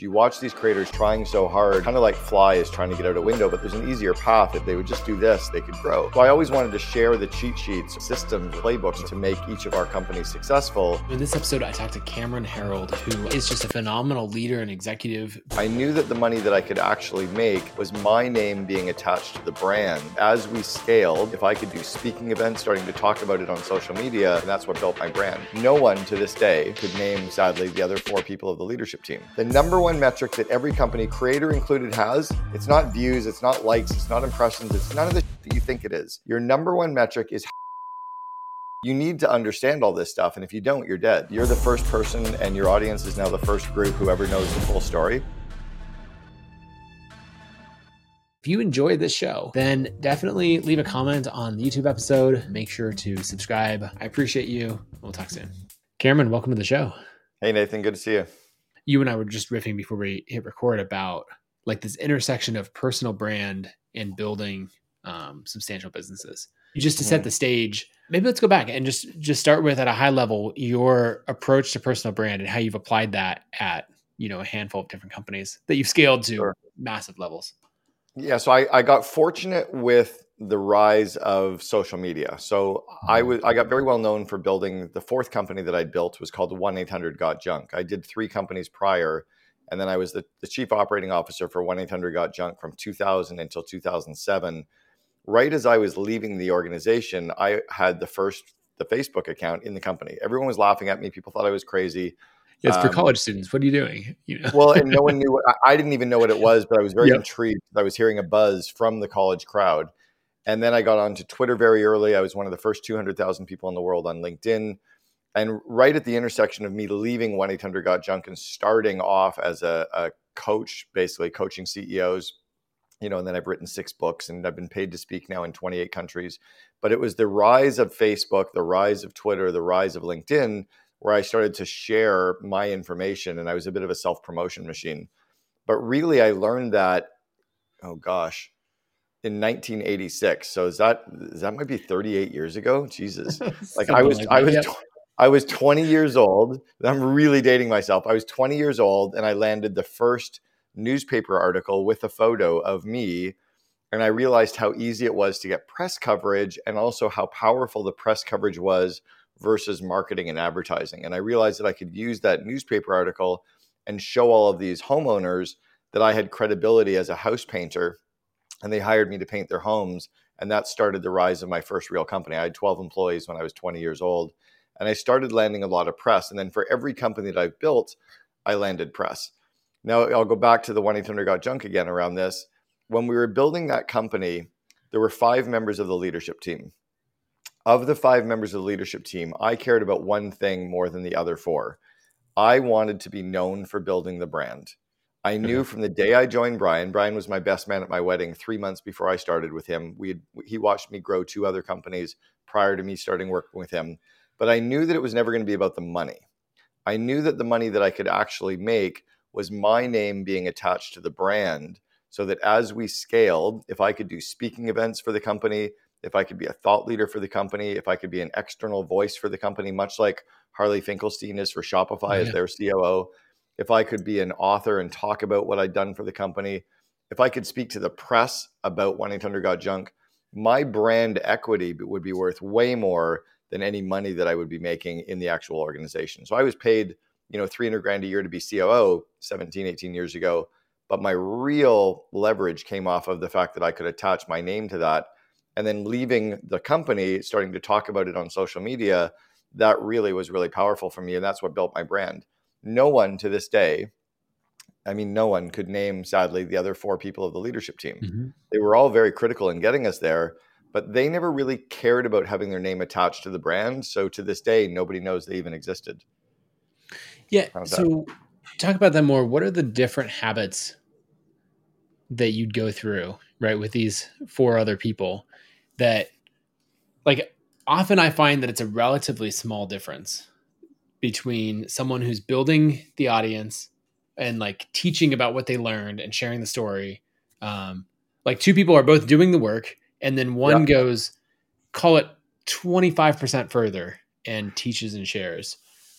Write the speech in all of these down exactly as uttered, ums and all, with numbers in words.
You watch these creators trying so hard, kind of like flies trying to get out a window, but there's an easier path. If they would just do this, they could grow. So I always wanted to share the cheat sheets, systems, playbooks to make each of our companies successful. In this episode, I talked to Cameron Herold, who is just a phenomenal leader and executive. I knew that the money that I could actually make was my name being attached to the brand. As we scaled, if I could do speaking events, starting to talk about it on social media, and that's what built my brand. No one to this day could name, sadly, the other four people of the leadership team. The number one metric that every company, creator included, has, it's not views, it's not likes, it's not impressions, it's none of the shit that you think it is. Your number one metric is you need to understand all this stuff, and if you don't, you're dead. You're the first person, and your audience is now the first group who ever knows the full story. If you enjoyed this show, then definitely leave a comment on the YouTube episode. Make sure to subscribe. I appreciate you. We'll talk soon. Cameron, welcome to the show. Hey, Nathan, good to see you. You and I were just riffing before we hit record about like this intersection of personal brand and building um, substantial businesses. Just to set the stage, maybe let's go back and just, just start with, at a high level, your approach to personal brand and how you've applied that at, you know, a handful of different companies that you've scaled to Sure. massive levels. Yeah, so I, I got fortunate with the rise of social media. So I was I got very well known for building the fourth company that I built was called one eight hundred got junk. I did three companies prior, and then I was the, the chief operating officer for one eight hundred got junk from two thousand until two thousand seven. Right as I was leaving the organization, I had the first the Facebook account in the company. Everyone was laughing at me. People thought I was crazy. Yeah, it's for um, college students. What are you doing? You know? Well, and no one knew. What, I, I didn't even know what it was, but I was very Yep. intrigued. I was hearing a buzz from the college crowd. And then I got onto Twitter very early. I was one of the first two hundred thousand people in the world on LinkedIn. And right at the intersection of me leaving one eight hundred got junk and starting off as a, a coach, basically coaching C E Os, you know, and then I've written six books and I've been paid to speak now in twenty-eight countries. But it was the rise of Facebook, the rise of Twitter, the rise of LinkedIn, where I started to share my information, and I was a bit of a self-promotion machine. But really, I learned that, oh gosh, in nineteen eighty-six. So is that is that might be thirty-eight years ago? Jesus. Like I was, like I was, yep. tw- I was twenty years old. I'm really dating myself. I was twenty years old, and I landed the first newspaper article with a photo of me. And I realized how easy it was to get press coverage, and also how powerful the press coverage was versus marketing and advertising. And I realized that I could use that newspaper article and show all of these homeowners that I had credibility as a house painter, and they hired me to paint their homes. And that started the rise of my first real company. I had twelve employees when I was twenty years old, and I started landing a lot of press. And then for every company that I've built, I landed press. Now I'll go back to the one eight hundred got junk again around this. When we were building that company, there were five members of the leadership team. Of the five members of the leadership team, I cared about one thing more than the other four. I wanted to be known for building the brand. I knew from the day I joined Brian, Brian was my best man at my wedding three months before I started with him. We had, he watched me grow two other companies prior to me starting working with him. But I knew that it was never going to be about the money. I knew that the money that I could actually make was my name being attached to the brand, so that as we scaled, if I could do speaking events for the company, if I could be a thought leader for the company, if I could be an external voice for the company, much like Harley Finkelstein is for Shopify Yeah. as their C O O, if I could be an author and talk about what I'd done for the company, if I could speak to the press about one eight hundred got junk, my brand equity would be worth way more than any money that I would be making in the actual organization. So I was paid, you know, three hundred grand a year to be C O O seventeen, eighteen years ago. But my real leverage came off of the fact that I could attach my name to that. And then leaving the company, starting to talk about it on social media, that really was really powerful for me. And that's what built my brand. No one to this day, I mean, no one could name, sadly, the other four people of the leadership team. Mm-hmm. They were all very critical in getting us there, but they never really cared about having their name attached to the brand. So to this day, nobody knows they even existed. Yeah. How's So that? talk about that more. What are the different habits that you'd go through, right, with these four other people that, like, often I find that it's a relatively small difference between someone who's building the audience and like teaching about what they learned and sharing the story. Um, like two people are both doing the work, and then one Yeah. goes, call it twenty-five percent further and teaches and shares.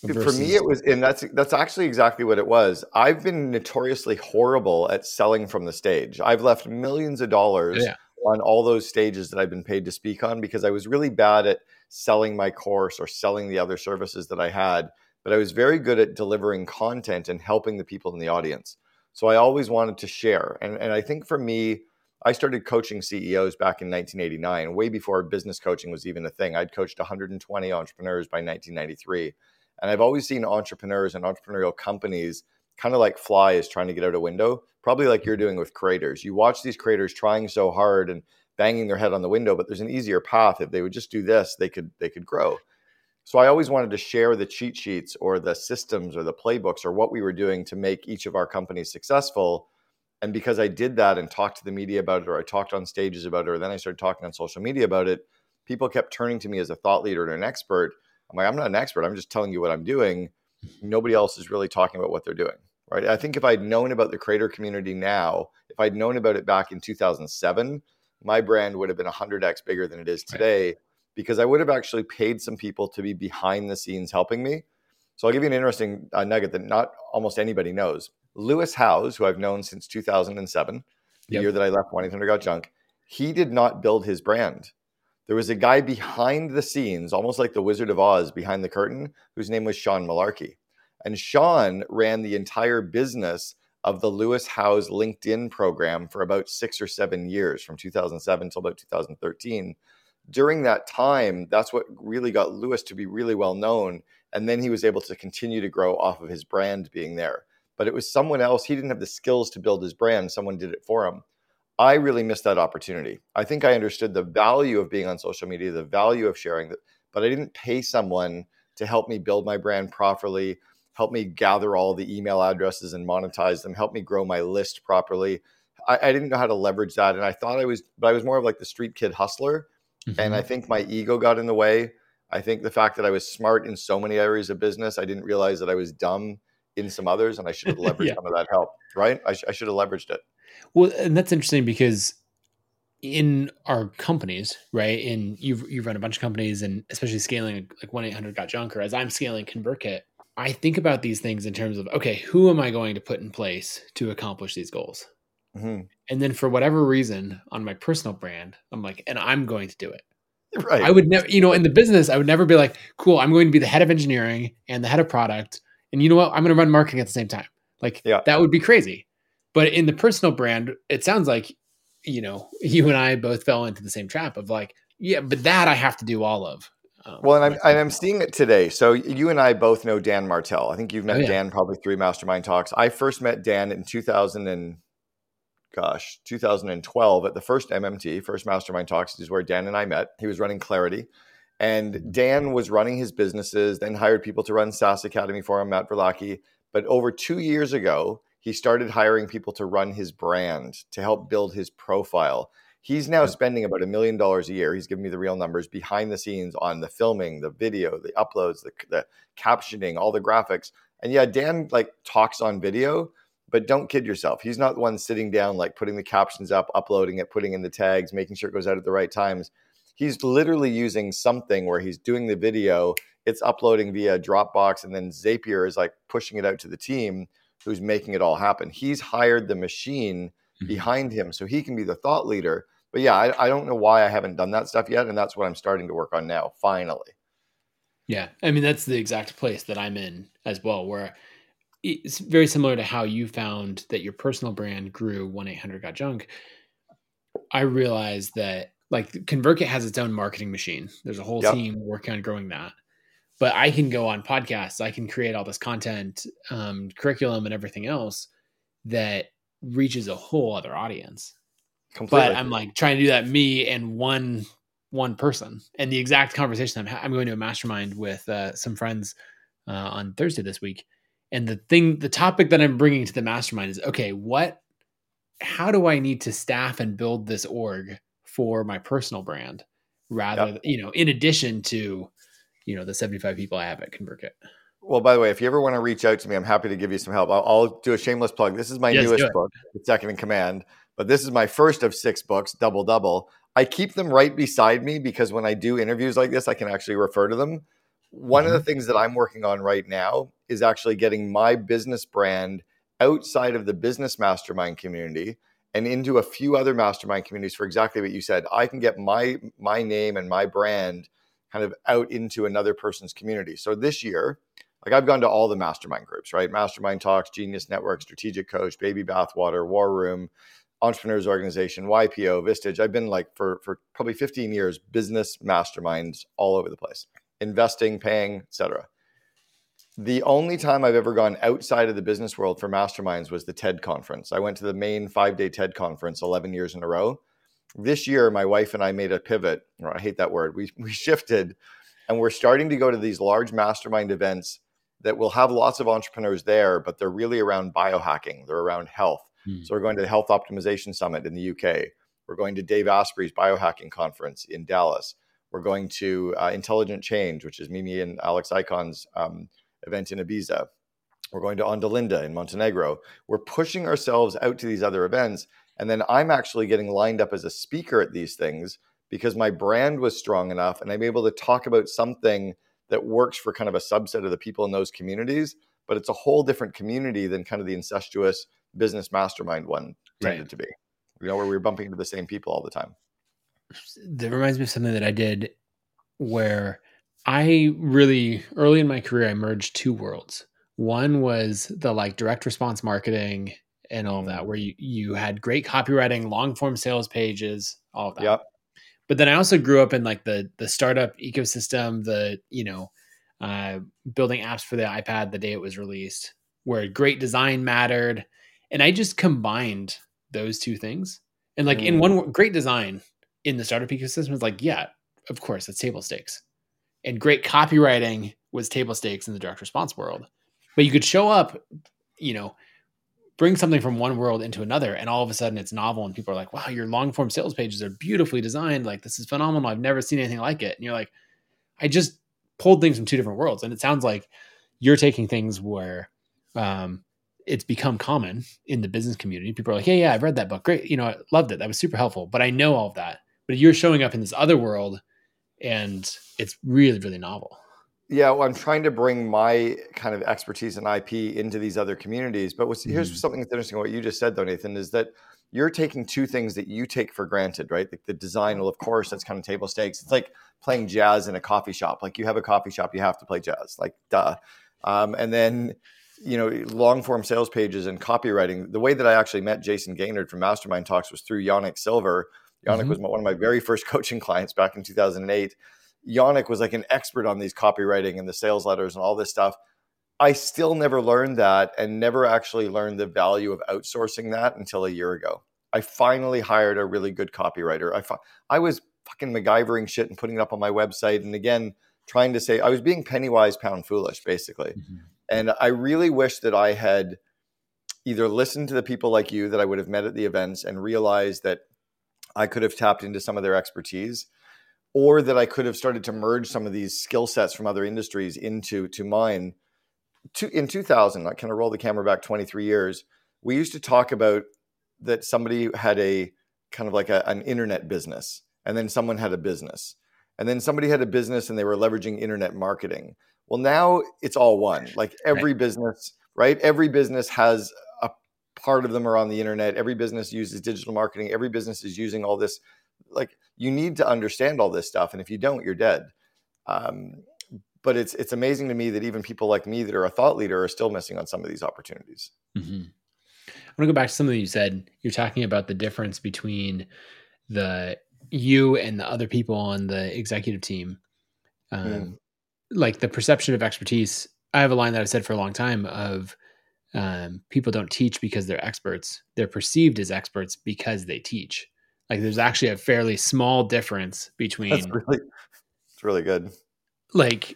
For me, it was, and that's that's actually exactly what it was. I've been notoriously horrible at selling from the stage. I've left millions of dollars Yeah. on all those stages that I've been paid to speak on because I was really bad at selling my course or selling the other services that I had. But I was very good at delivering content and helping the people in the audience. So I always wanted to share. And, and I think for me, I started coaching C E Os back in nineteen eighty-nine, way before business coaching was even a thing. I'd coached one hundred twenty entrepreneurs by nineteen ninety-three. And I've always seen entrepreneurs and entrepreneurial companies kind of like flies trying to get out a window, probably like you're doing with creators. You watch these creators trying so hard and banging their head on the window, but there's an easier path. If they would just do this, they could they could grow. So I always wanted to share the cheat sheets or the systems or the playbooks or what we were doing to make each of our companies successful. And because I did that and talked to the media about it, or I talked on stages about it, or then I started talking on social media about it, people kept turning to me as a thought leader and an expert. I'm like, I'm not an expert. I'm just telling you what I'm doing. Nobody else is really talking about what they're doing, right? I think if I'd known about the creator community now, if I'd known about it back in two thousand seven, my brand would have been one hundred x bigger than it is today, right? Because I would have actually paid some people to be behind the scenes helping me. So I'll give you an interesting uh, nugget that not almost anybody knows. Lewis Howes, who I've known since two thousand seven, the yep. year that I left one eight hundred got junk, he did not build his brand. There was a guy behind the scenes, almost like the Wizard of Oz behind the curtain, whose name was Sean Malarkey. And Sean ran the entire business of the Lewis Howes LinkedIn program for about six or seven years, from two thousand seven till about two thousand thirteen. During that time, that's what really got Lewis to be really well known. And then he was able to continue to grow off of his brand being there. But it was someone else. He didn't have the skills to build his brand. Someone did it for him. I really missed that opportunity. I think I understood the value of being on social media, the value of sharing that, but I didn't pay someone to help me build my brand properly, help me gather all the email addresses and monetize them, help me grow my list properly. I, I didn't know how to leverage that. And I thought I was, but I was more of like the street kid hustler. Mm-hmm. And I think my ego got in the way. I think the fact that I was smart in so many areas of business, I didn't realize that I was dumb in some others, and I should have leveraged yeah. some of that help, right? I, sh- I should have leveraged it. Well, and that's interesting because in our companies, right, and you've, you've run a bunch of companies, and especially scaling like one eight hundred got junk, or as I'm scaling ConvertKit, I think about these things in terms of, okay, who am I going to put in place to accomplish these goals? Mm-hmm. And then for whatever reason on my personal brand, I'm like, and I'm going to do it. Right. I would never, you know, in the business, I would never be like, cool, I'm going to be the head of engineering and the head of product. And you know what? I'm going to run marketing at the same time. Like yeah. that would be crazy. But in the personal brand, it sounds like, you know, you and I both fell into the same trap of like, yeah, but that I have to do all of. Um, well, and I'm, and I'm seeing it today. So you and I both know Dan Martell. I think you've met oh, yeah. Dan probably through Mastermind Talks. I first met Dan in two thousand and gosh, two thousand twelve at the first M M T, first Mastermind Talks, is where Dan and I met. He was running Clarity. And Dan was running his businesses, then hired people to run SaaS Academy for him, Matt Verlacki. But over two years ago, he started hiring people to run his brand, to help build his profile. He's now spending about a million dollars a year. He's given me the real numbers behind the scenes on the filming, the video, the uploads, the, the captioning, all the graphics. And yeah, Dan like talks on video, but don't kid yourself. He's not the one sitting down, like putting the captions up, uploading it, putting in the tags, making sure it goes out at the right times. He's literally using something where he's doing the video, it's uploading via Dropbox, and then Zapier is like pushing it out to the team who's making it all happen. He's hired the machine mm-hmm. behind him so he can be the thought leader. But yeah, I, I don't know why I haven't done that stuff yet. And that's what I'm starting to work on now, finally. Yeah. I mean, that's the exact place that I'm in as well, where it's very similar to how you found that your personal brand grew one eight hundred got junk. I realized that like ConvertKit has its own marketing machine. There's a whole yep. team working on growing that. But I can go on podcasts. I can create all this content, um, curriculum, and everything else that reaches a whole other audience. Completely. But I'm like trying to do that me and one one person. And the exact conversation I'm ha- I'm going to a mastermind with uh, some friends uh, on Thursday this week. And the thing, the topic that I'm bringing to the mastermind is, okay, what, how do I need to staff and build this org for my personal brand rather, yep. you know, in addition to, you know, the seventy-five people I have at ConvertKit. Well, by the way, if you ever want to reach out to me, I'm happy to give you some help. I'll, I'll do a shameless plug. This is my yes, newest book, It's Second in Command, but this is my first of six books, Double Double. I keep them right beside me because when I do interviews like this, I can actually refer to them. one Mm-hmm. of the things that I'm working on right now is actually getting my business brand outside of the business mastermind community and into a few other mastermind communities for exactly what you said. I can get my my name and my brand kind of out into another person's community. So this year, like I've gone to all the mastermind groups, right? Mastermind Talks, Genius Network, Strategic Coach, Baby Bathwater, War Room, Entrepreneurs Organization, Y P O, Vistage. I've been like for, for probably fifteen years, business masterminds all over the place, investing, paying, et cetera. The only time I've ever gone outside of the business world for masterminds was the TED conference. I went to the main five-day TED conference eleven years in a row. This year, my wife and I made a pivot, or I hate that word. We, we shifted, and we're starting to go to these large mastermind events that will have lots of entrepreneurs there, but they're really around biohacking. They're around health. Mm. So we're going to the Health Optimization Summit in the U K. We're going to Dave Asprey's biohacking conference in Dallas. We're going to uh, Intelligent Change, which is Mimi and Alex Icon's um, event in Ibiza. We're going to Ondalinda in Montenegro. We're pushing ourselves out to these other events. And then I'm actually getting lined up as a speaker at these things because my brand was strong enough and I'm able to talk about something that works for kind of a subset of the people in those communities, but it's a whole different community than kind of the incestuous business mastermind one tended right. to be, you know, where we were bumping into the same people all the time. That reminds me of something that I did where I really, early in my career, I merged two worlds. One was the like direct response marketing and all of that, where you, you had great copywriting, long form sales pages, all of that. Yep. But then I also grew up in like the the startup ecosystem, the, you know, uh, building apps for the iPad the day it was released, where great design mattered. And I just combined those two things. And like mm. in one, great design in the startup ecosystem was like, yeah, of course, that's table stakes. And great copywriting was table stakes in the direct response world. But you could show up, you know, bring something from one world into another, and all of a sudden it's novel, and people are like, wow, your long form sales pages are beautifully designed. Like, this is phenomenal. I've never seen anything like it. And you're like, I just pulled things from two different worlds. And it sounds like you're taking things where um, it's become common in the business community. People are like, yeah, yeah, I've read that book. Great. You know, I loved it. That was super helpful. But I know all of that. But you're showing up in this other world, and it's really, really novel. Yeah, well, I'm trying to bring my kind of expertise and I P into these other communities. But what's, mm-hmm. here's something that's interesting. What you just said, though, Nathan, is that you're taking two things that you take for granted, right? Like the design, well, of course, that's kind of table stakes. It's like playing jazz in a coffee shop. Like you have a coffee shop, you have to play jazz. Like, duh. Um, and then, you know, long form sales pages and copywriting. The way that I actually met Jason Gaynard from Mastermind Talks was through Yannick Silver. Yannick mm-hmm. was one of my very first coaching clients back in two thousand eight. Yannick was like an expert on these copywriting and the sales letters and all this stuff. I still never learned that and never actually learned the value of outsourcing that until a year ago. I finally hired a really good copywriter. I, fi- I was fucking MacGyvering shit and putting it up on my website. And again, trying to say, I was being penny wise, pound foolish, basically. Mm-hmm. And I really wish that I had either listened to the people like you that I would have met at the events and realized that I could have tapped into some of their expertise, or that I could have started to merge some of these skill sets from other industries into to mine. To, in two thousand, I kind of roll the camera back twenty-three years, we used to talk about that somebody had a kind of like a, an internet business, and then someone had a business, and then somebody had a business and they were leveraging internet marketing. Well, now it's all one. Like every right. business, right? Every business has a part of them are on the internet. Every business uses digital marketing. Every business is using all this. Like, you need to understand all this stuff. And if you don't, you're dead. Um, but it's it's amazing to me that even people like me that are a thought leader are still missing on some of these opportunities. Mm-hmm. I want to go back to something you said. You're talking about the difference between the you and the other people on the executive team. Um, mm. Like the perception of expertise. I have a line that I've said for a long time of um, people don't teach because they're experts. They're perceived as experts because they teach. Like there's actually a fairly small difference between. That's really, it's really good. Like,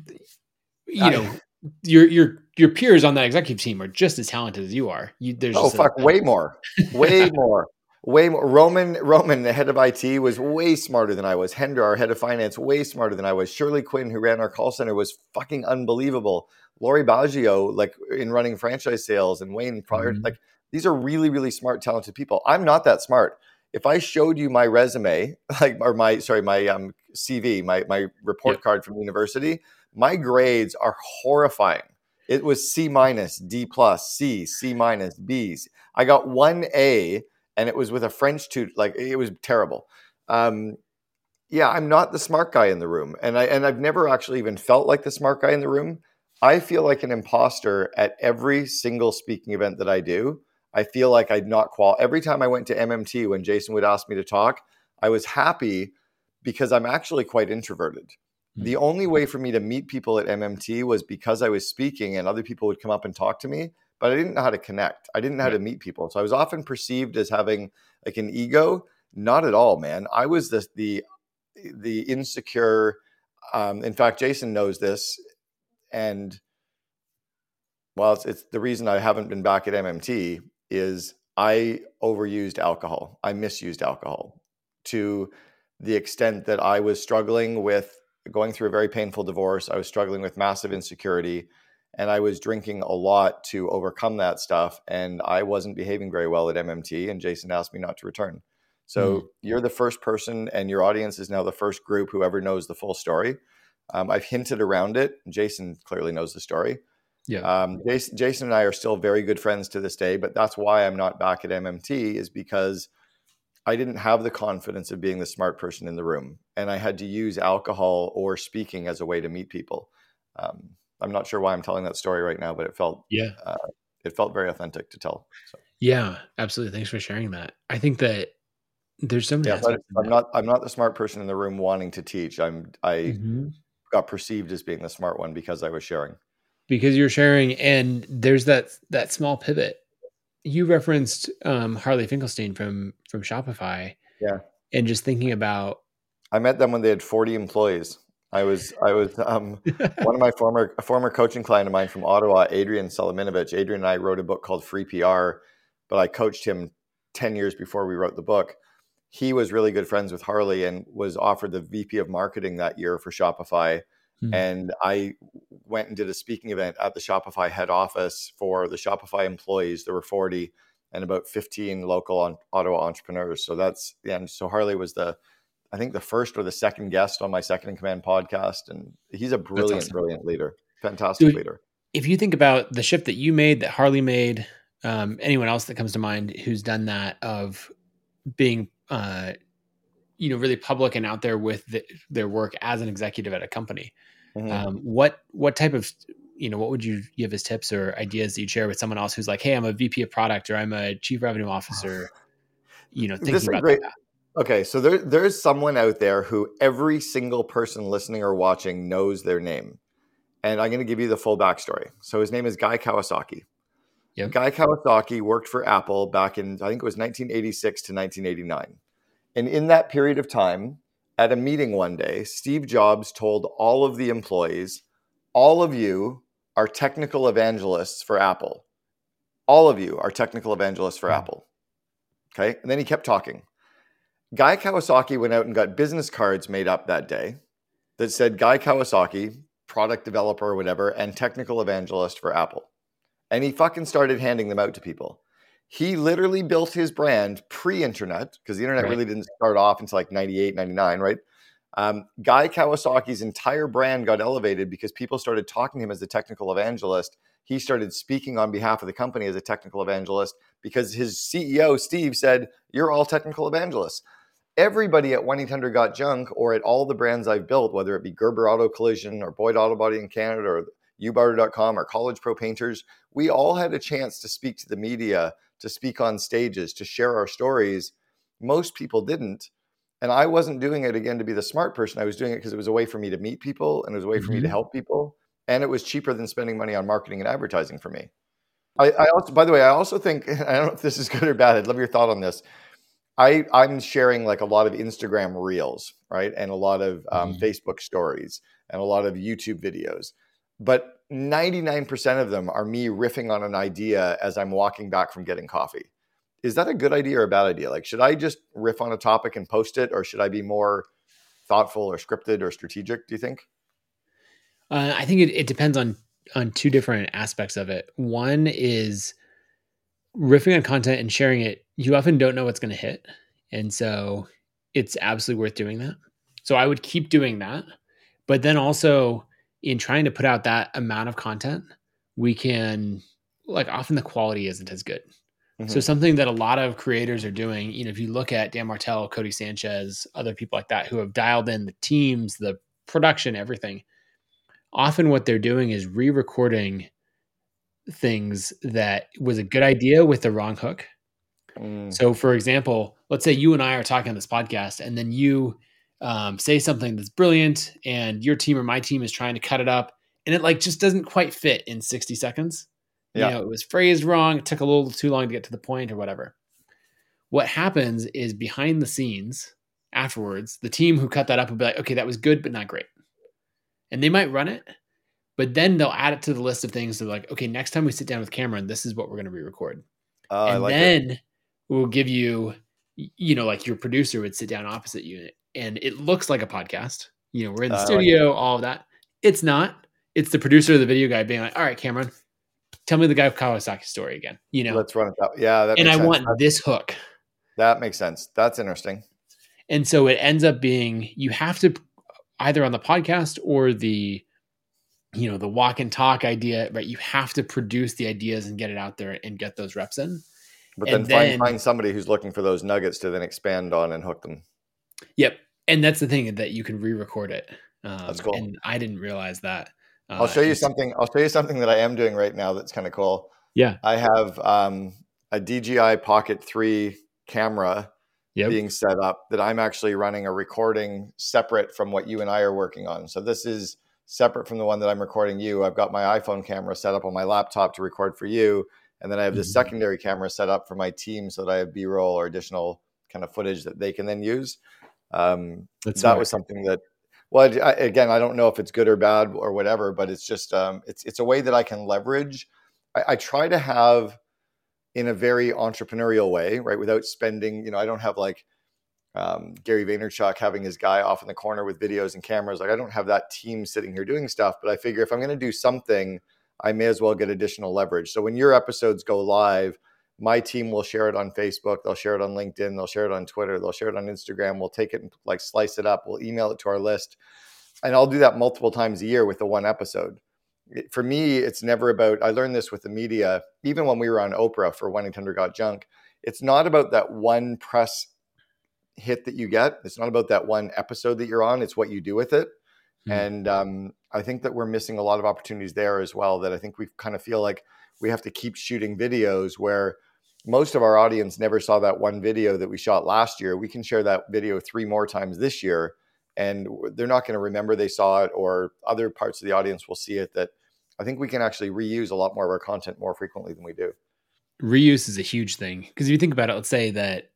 you I, know, your your your peers on that executive team are just as talented as you are. You, there's oh just fuck, a, way more, way more, way more. Roman Roman, the head of I T, was way smarter than I was. Hendra, our head of finance, way smarter than I was. Shirley Quinn, who ran our call center, was fucking unbelievable. Lori Baggio, like in running franchise sales, and Wayne Pryor, mm-hmm. like these are really really smart, talented people. I'm not that smart. If I showed you my resume, like, or my, sorry, my um, C V, my my report yep. card from university, My grades are horrifying. It was C minus, D plus, C, C minus, B's. I got one A, and it was with a French tutor. Like, it was terrible. Um, yeah, I'm not the smart guy in the room, and I and I've never actually even felt like the smart guy in the room. I feel like an imposter at every single speaking event that I do. I feel like I'd not qual. Every time I went to M M T, when Jason would ask me to talk, I was happy because I'm actually quite introverted. Mm. The only way for me to meet people at M M T was because I was speaking and other people would come up and talk to me, but I didn't know how to connect. I didn't know how to meet people. So I was often perceived as having like an ego. Not at all, man. I was the the the insecure. Um, in fact, Jason knows this, and well, it's, it's the reason I haven't been back at M M T is I overused alcohol. I misused alcohol to the extent that I was struggling with going through a very painful divorce. I was struggling with massive insecurity, and I was drinking a lot to overcome that stuff. And I wasn't behaving very well at M M T, and Jason asked me not to return. So mm. you're the first person, and your audience is now the first group who ever knows the full story. Um, I've hinted around it. Jason clearly knows the story. Yeah. Um, Jason, Jason and I are still very good friends to this day, but that's why I'm not back at M M T, is because I didn't have the confidence of being the smart person in the room, and I had to use alcohol or speaking as a way to meet people. Um, I'm not sure why I'm telling that story right now, but it felt yeah, uh, it felt very authentic to tell. So. Yeah, absolutely. Thanks for sharing that. I think that there's so many. Yeah, but I'm not. I'm not the smart person in the room wanting to teach. I'm. I mm-hmm. got perceived as being the smart one because I was sharing. Because you're sharing, and there's that that small pivot. You referenced um, Harley Finkelstein from from Shopify. Yeah. And just thinking about, I met them when they had forty employees. I was I was um, one of my former a former coaching client of mine from Ottawa, Adrian Solominovic. Adrian and I wrote a book called Free P R, but I coached him ten years before we wrote the book. He was really good friends with Harley and was offered the V P of marketing that year for Shopify. Mm-hmm. And I went and did a speaking event at the Shopify head office for the Shopify employees. There were forty and about fifteen local on, Ottawa entrepreneurs. So that's the end. So Harley was the, I think the first or the second guest on my Second in Command podcast. And he's a brilliant, awesome. brilliant leader. Fantastic so leader. If you think about the shift that you made, that Harley made, um, anyone else that comes to mind who's done that, of being, uh, you know, really public and out there with the, their work as an executive at a company. Mm-hmm. Um, what, what type of, you know, what would you give as tips or ideas that you'd share with someone else who's like, hey, I'm a V P of product, or I'm a chief revenue officer, you know, thinking about great, that. Okay. So there, there's someone out there who every single person listening or watching knows their name. And I'm going to give you the full backstory. So his name is Guy Kawasaki. Yep. Guy Kawasaki worked for Apple back in, I think it was nineteen eighty-six to nineteen eighty-nine. And in that period of time, at a meeting one day, Steve Jobs told all of the employees, all of you are technical evangelists for Apple. All of you are technical evangelists for mm-hmm. Apple. Okay. And then he kept talking. Guy Kawasaki went out and got business cards made up that day that said Guy Kawasaki, product developer or whatever, and technical evangelist for Apple. And he fucking started handing them out to people. He literally built his brand pre-internet, because the internet right. really didn't start off until like ninety-eight, ninety-nine, right? Um, Guy Kawasaki's entire brand got elevated because people started talking to him as the technical evangelist. He started speaking on behalf of the company as a technical evangelist because his C E O, Steve, said, you're all technical evangelists. Everybody at one eight hundred got junk, or at all the brands I've built, whether it be Gerber Auto Collision or Boyd Auto Body in Canada or U Barter dot com or College Pro Painters, we all had a chance to speak to the media, to speak on stages, to share our stories. Most people didn't. And I wasn't doing it, again, to be the smart person. I was doing it because it was a way for me to meet people, and it was a way mm-hmm. for me to help people. And it was cheaper than spending money on marketing and advertising for me. I, I also, by the way, I also think, I don't know if this is good or bad. I'd love your thought on this. I, I'm sharing like a lot of Instagram reels, right? And a lot of um, mm-hmm. Facebook stories and a lot of YouTube videos. But ninety-nine percent of them are me riffing on an idea as I'm walking back from getting coffee. Is that a good idea or a bad idea? Like, should I just riff on a topic and post it, or should I be more thoughtful or scripted or strategic, do you think? Uh, I think it, it depends on, on two different aspects of it. One is riffing on content and sharing it. You often don't know what's going to hit. And so it's absolutely worth doing that. So I would keep doing that. But then also in trying to put out that amount of content, we can, like, often the quality isn't as good. Mm-hmm. So something that a lot of creators are doing, you know, if you look at Dan Martell, Cody Sanchez, other people like that who have dialed in the teams, the production, everything, often what they're doing is re-recording things that was a good idea with the wrong hook. Mm. So for example, let's say you and I are talking on this podcast, and then you um, say something that's brilliant, and your team or my team is trying to cut it up, and it like just doesn't quite fit in sixty seconds. You yeah. know, it was phrased wrong. It took a little too long to get to the point or whatever. What happens is behind the scenes afterwards, the team who cut that up will be like, okay, that was good, but not great. And they might run it, but then they'll add it to the list of things. They're like, okay, next time we sit down with Cameron, this is what we're going to re-record. Uh, and like then it. We'll give you, you know, like your producer would sit down opposite you, and it looks like a podcast. You know, we're in the uh, studio, like all of that. It's not. It's the producer of the video guy being like, all right, Cameron, tell me the guy Kawasaki story again. You know, let's run it out. Yeah. That and I sense. want That's, this hook. That makes sense. That's interesting. And so it ends up being, you have to either on the podcast or the, you know, the walk and talk idea, right? You have to produce the ideas and get it out there and get those reps in. But then, then find, find somebody who's looking for those nuggets to then expand on and hook them. Yep. And that's the thing, that you can re-record it. Um, that's cool. And I didn't realize that. Uh, I'll show you something. I'll show you something that I am doing right now. That's kind of cool. Yeah. I have um, a D J I Pocket three camera yep. being set up that I'm actually running a recording separate from what you and I are working on. So this is separate from the one that I'm recording you. I've got my iPhone camera set up on my laptop to record for you. And then I have this mm-hmm. secondary camera set up for my team so that I have B-roll or additional kind of footage that they can then use. Um, that smart. was something that, well, I, again, I don't know if it's good or bad or whatever, but it's just, um, it's it's a way that I can leverage. I, I try to have in a very entrepreneurial way, right? Without spending, you know, I don't have like um, Gary Vaynerchuk having his guy off in the corner with videos and cameras. Like I don't have that team sitting here doing stuff, but I figure if I'm going to do something, I may as well get additional leverage. So when your episodes go live, my team will share it on Facebook. They'll share it on LinkedIn. They'll share it on Twitter. They'll share it on Instagram. We'll take it and like slice it up. We'll email it to our list. And I'll do that multiple times a year with the one episode. For me, it's never about, I learned this with the media, even when we were on Oprah for one eight hundred got junk, it's not about that one press hit that you get. It's not about that one episode that you're on. It's what you do with it. Mm-hmm. And um, I think that we're missing a lot of opportunities there as well, that I think we kind of feel like we have to keep shooting videos where most of our audience never saw that one video that we shot last year. We can share that video three more times this year, and they're not going to remember they saw it, or other parts of the audience will see it. That I think we can actually reuse a lot more of our content more frequently than we do. Reuse is a huge thing, because if you think about it, let's say that,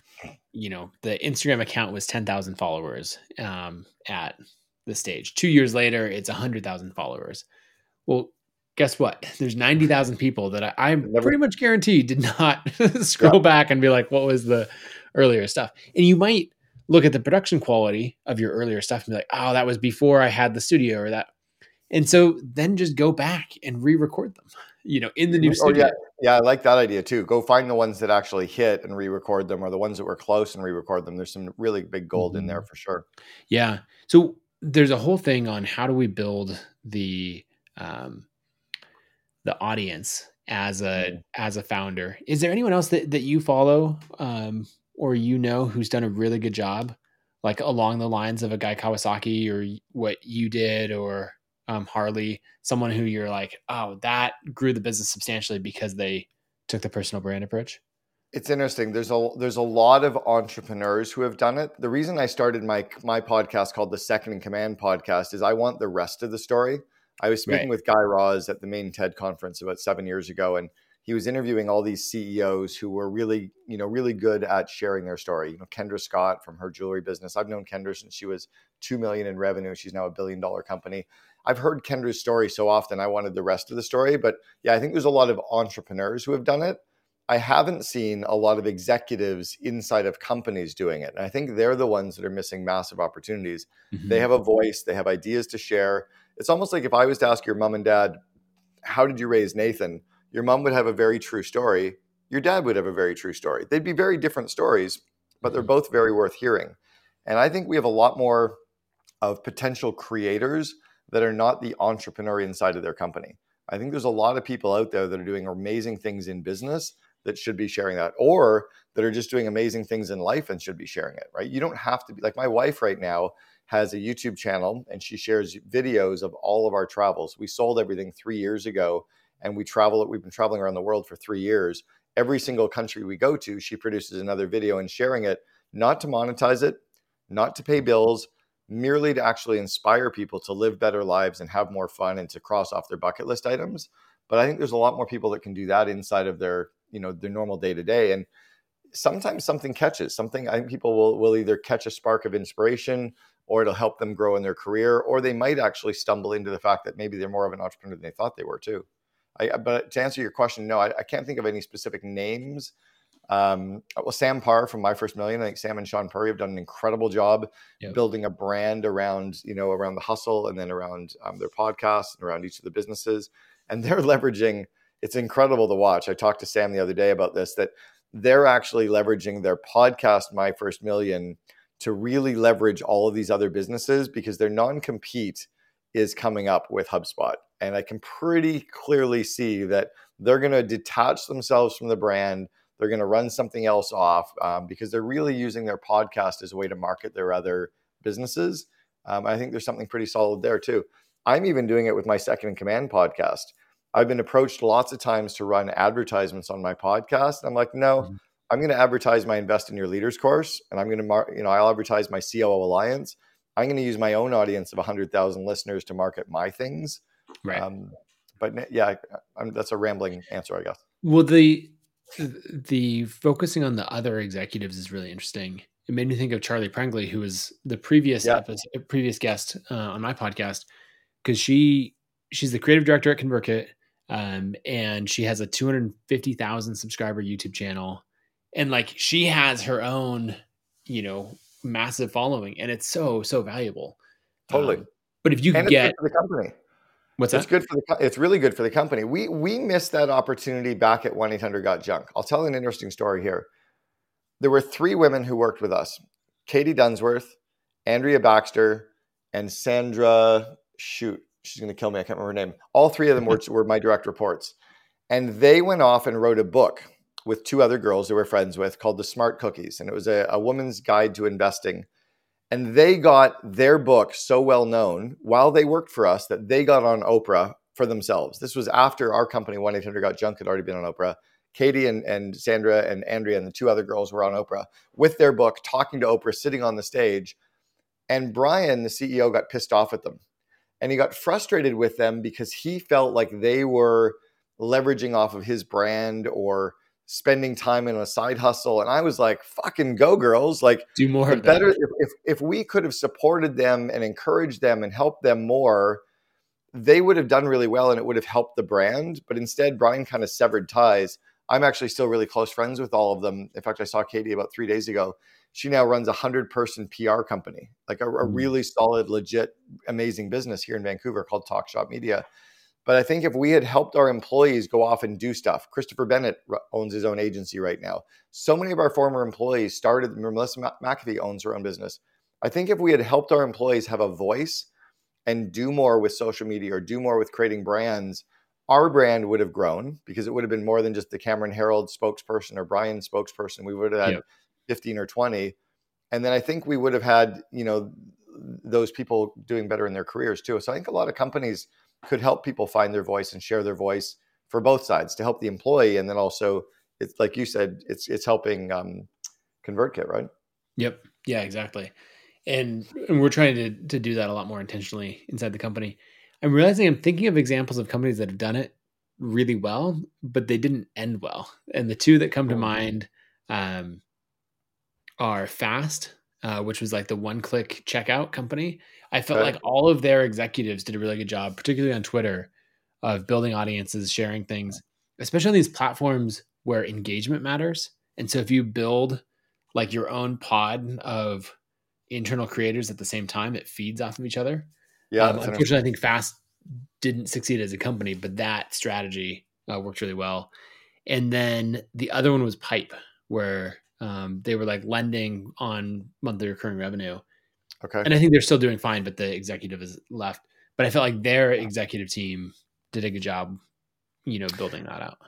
you know, the Instagram account was ten thousand followers um, at the stage. Two years later, it's one hundred thousand followers. Well, guess what? There's ninety thousand people that I, I'm Never. pretty much guaranteed did not scroll yeah. back and be like, what was the earlier stuff? And you might look at the production quality of your earlier stuff and be like, oh, that was before I had the studio or that. And so then just go back and re-record them, you know, in the new studio. Oh, yeah. yeah, I like that idea too. Go find the ones that actually hit and re-record them, or the ones that were close and re-record them. There's some really big gold mm-hmm. in there for sure. Yeah. So there's a whole thing on how do we build the um, the audience as a mm-hmm. as a founder. Is there anyone else that, that you follow um, or you know who's done a really good job, like along the lines of a Guy Kawasaki or what you did, or um, Harley, someone who you're like, oh, that grew the business substantially because they took the personal brand approach? It's interesting. There's a there's a lot of entrepreneurs who have done it. The reason I started my my podcast called the Second in Command podcast is I want the rest of the story. I was speaking right. with Guy Raz at the main TED conference about seven years ago, and he was interviewing all these C E Os who were really, you know, really good at sharing their story. You know, Kendra Scott from her jewelry business. I've known Kendra since she was two million in revenue. She's now a billion dollar company. I've heard Kendra's story so often. I wanted the rest of the story, but yeah, I think there's a lot of entrepreneurs who have done it. I haven't seen a lot of executives inside of companies doing it. And I think they're the ones that are missing massive opportunities. Mm-hmm. They have a voice, they have ideas to share. It's almost like if I was to ask your mom and dad, how did you raise Nathan? Your mom would have a very true story. Your dad would have a very true story. They'd be very different stories, but they're both very worth hearing. And I think we have a lot more of potential creators that are not the entrepreneur inside of their company. I think there's a lot of people out there that are doing amazing things in business that should be sharing that, or that are just doing amazing things in life and should be sharing it, right? You don't have to be like my wife right now has a YouTube channel and she shares videos of all of our travels. We sold everything three years ago and we travel. We've been traveling around the world for three years. Every single country we go to, she produces another video and sharing it, not to monetize it, not to pay bills, merely to actually inspire people to live better lives and have more fun and to cross off their bucket list items. But I think there's a lot more people that can do that inside of their, you know, their normal day to day. And sometimes something catches something. I think people will, will either catch a spark of inspiration, or it'll help them grow in their career, or they might actually stumble into the fact that maybe they're more of an entrepreneur than they thought they were too. I, but to answer your question, no, I, I can't think of any specific names. Um, well, Sam Parr from My First Million, I think Sam and Sean Purry have done an incredible job yep. building a brand around, you know, around the hustle and then around um, their podcast and around each of the businesses. And they're leveraging, it's incredible to watch. I talked to Sam the other day about this, that they're actually leveraging their podcast, My First Million, to really leverage all of these other businesses because their non-compete is coming up with HubSpot. And I can pretty clearly see that they're going to detach themselves from the brand. They're going to run something else off um, because they're really using their podcast as a way to market their other businesses. Um, I think there's something pretty solid there too. I'm even doing it with my Second in Command podcast. I've been approached lots of times to run advertisements on my podcast. And I'm like, no, mm-hmm. I'm going to advertise my Invest in Your Leaders course. And I'm going to, mar- you know, I'll advertise my C O O Alliance. I'm going to use my own audience of one hundred thousand listeners to market my things. Right. Um, but yeah, I'm, that's a rambling answer, I guess. Well, the, the focusing on the other executives is really interesting. It made me think of Charlie Prangley, who was the previous yeah. episode, previous guest uh, on my podcast, because she she's the creative director at ConvertKit, um, and she has a two hundred fifty thousand subscriber YouTube channel, and like she has her own, you know, massive following, and it's so so valuable. Totally. Um, but if you and get it's good for the company. What's it's that? good for the it's really good for the company. We we missed that opportunity back at one eight hundred got junk. I'll tell an interesting story here. There were three women who worked with us: Katie Dunsworth, Andrea Baxter, and Sandra. Shoot, she's going to kill me. I can't remember her name. All three of them were, were my direct reports, and they went off and wrote a book with two other girls they were friends with called The Smart Cookies, and it was a, a woman's guide to investing. And they got their book so well known while they worked for us that they got on Oprah for themselves. This was after our company, one eight hundred got junk, had already been on Oprah. Katie and, and Sandra and Andrea and the two other girls were on Oprah with their book, talking to Oprah, sitting on the stage. And Brian, the C E O, got pissed off at them. And he got frustrated with them because he felt like they were leveraging off of his brand or spending time in a side hustle. And I was like, fucking go, girls. Like, do more of better that. If, if, if we could have supported them and encouraged them and helped them more, they would have done really well and it would have helped the brand. But instead, Brian kind of severed ties. I'm actually still really close friends with all of them. In fact, I saw Katie about three days ago. She now runs a hundred person P R company, like a, a really solid, legit, amazing business here in Vancouver called Talk Shop Media. But I think if we had helped our employees go off and do stuff, Christopher Bennett owns his own agency right now. So many of our former employees started, Melissa McAfee owns her own business. I think if we had helped our employees have a voice and do more with social media or do more with creating brands, our brand would have grown because it would have been more than just the Cameron Herald spokesperson or Brian spokesperson. We would have had yep. fifteen or twenty. And then I think we would have had, you know, those people doing better in their careers too. So I think a lot of companies could help people find their voice and share their voice for both sides to help the employee. And then also, it's like you said, it's it's helping um, ConvertKit, right? Yep. Yeah, exactly. And, and we're trying to to do that a lot more intentionally inside the company. I'm realizing I'm thinking of examples of companies that have done it really well, but they didn't end well. And the two that come to mind um, are Fast, uh, which was like the one-click checkout company. I felt okay. like all of their executives did a really good job, particularly on Twitter, of building audiences, sharing things, especially on these platforms where engagement matters. And so if you build like your own pod of internal creators at the same time, it feeds off of each other. Yeah. Um, unfortunately, I think Fast didn't succeed as a company, but that strategy uh, worked really well. And then the other one was Pipe, where um, they were like lending on monthly recurring revenue. Okay. And I think they're still doing fine, but the executive is left. but I felt like their executive team did a good job, you know, building that out.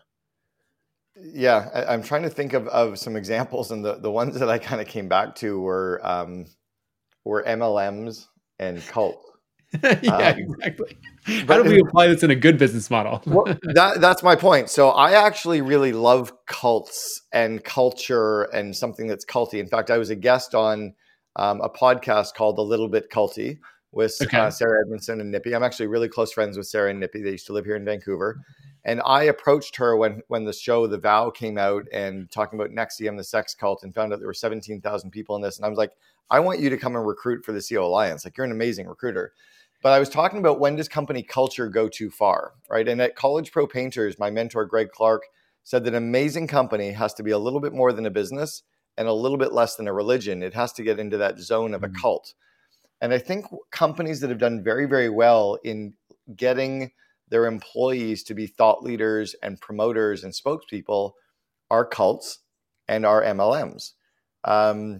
Yeah, I, I'm trying to think of, of some examples, and the, the ones that I kind of came back to were um, were M L Ms and cults. Yeah, Um, exactly. How but do we apply this in a good business model? well, that that's my point. So I actually really love cults and culture and something that's culty. In fact, I was a guest on um, a podcast called A Little Bit Culty with Okay. uh, Sarah Edmondson and Nippy. I'm actually really close friends with Sarah and Nippy. They used to live here in Vancouver. And I approached her when when the show The Vow came out and talking about N X I V M, the sex cult, and found out there were seventeen thousand people in this. And I was like, I want you to come and recruit for the C E O Alliance. Like, you're an amazing recruiter. But I was talking about, when does company culture go too far, right? And at College Pro Painters, my mentor, Greg Clark, said that an amazing company has to be a little bit more than a business and a little bit less than a religion. It has to get into that zone of a cult. And I think companies that have done very, very well in getting their employees to be thought leaders and promoters and spokespeople are cults and are M L Ms. Um,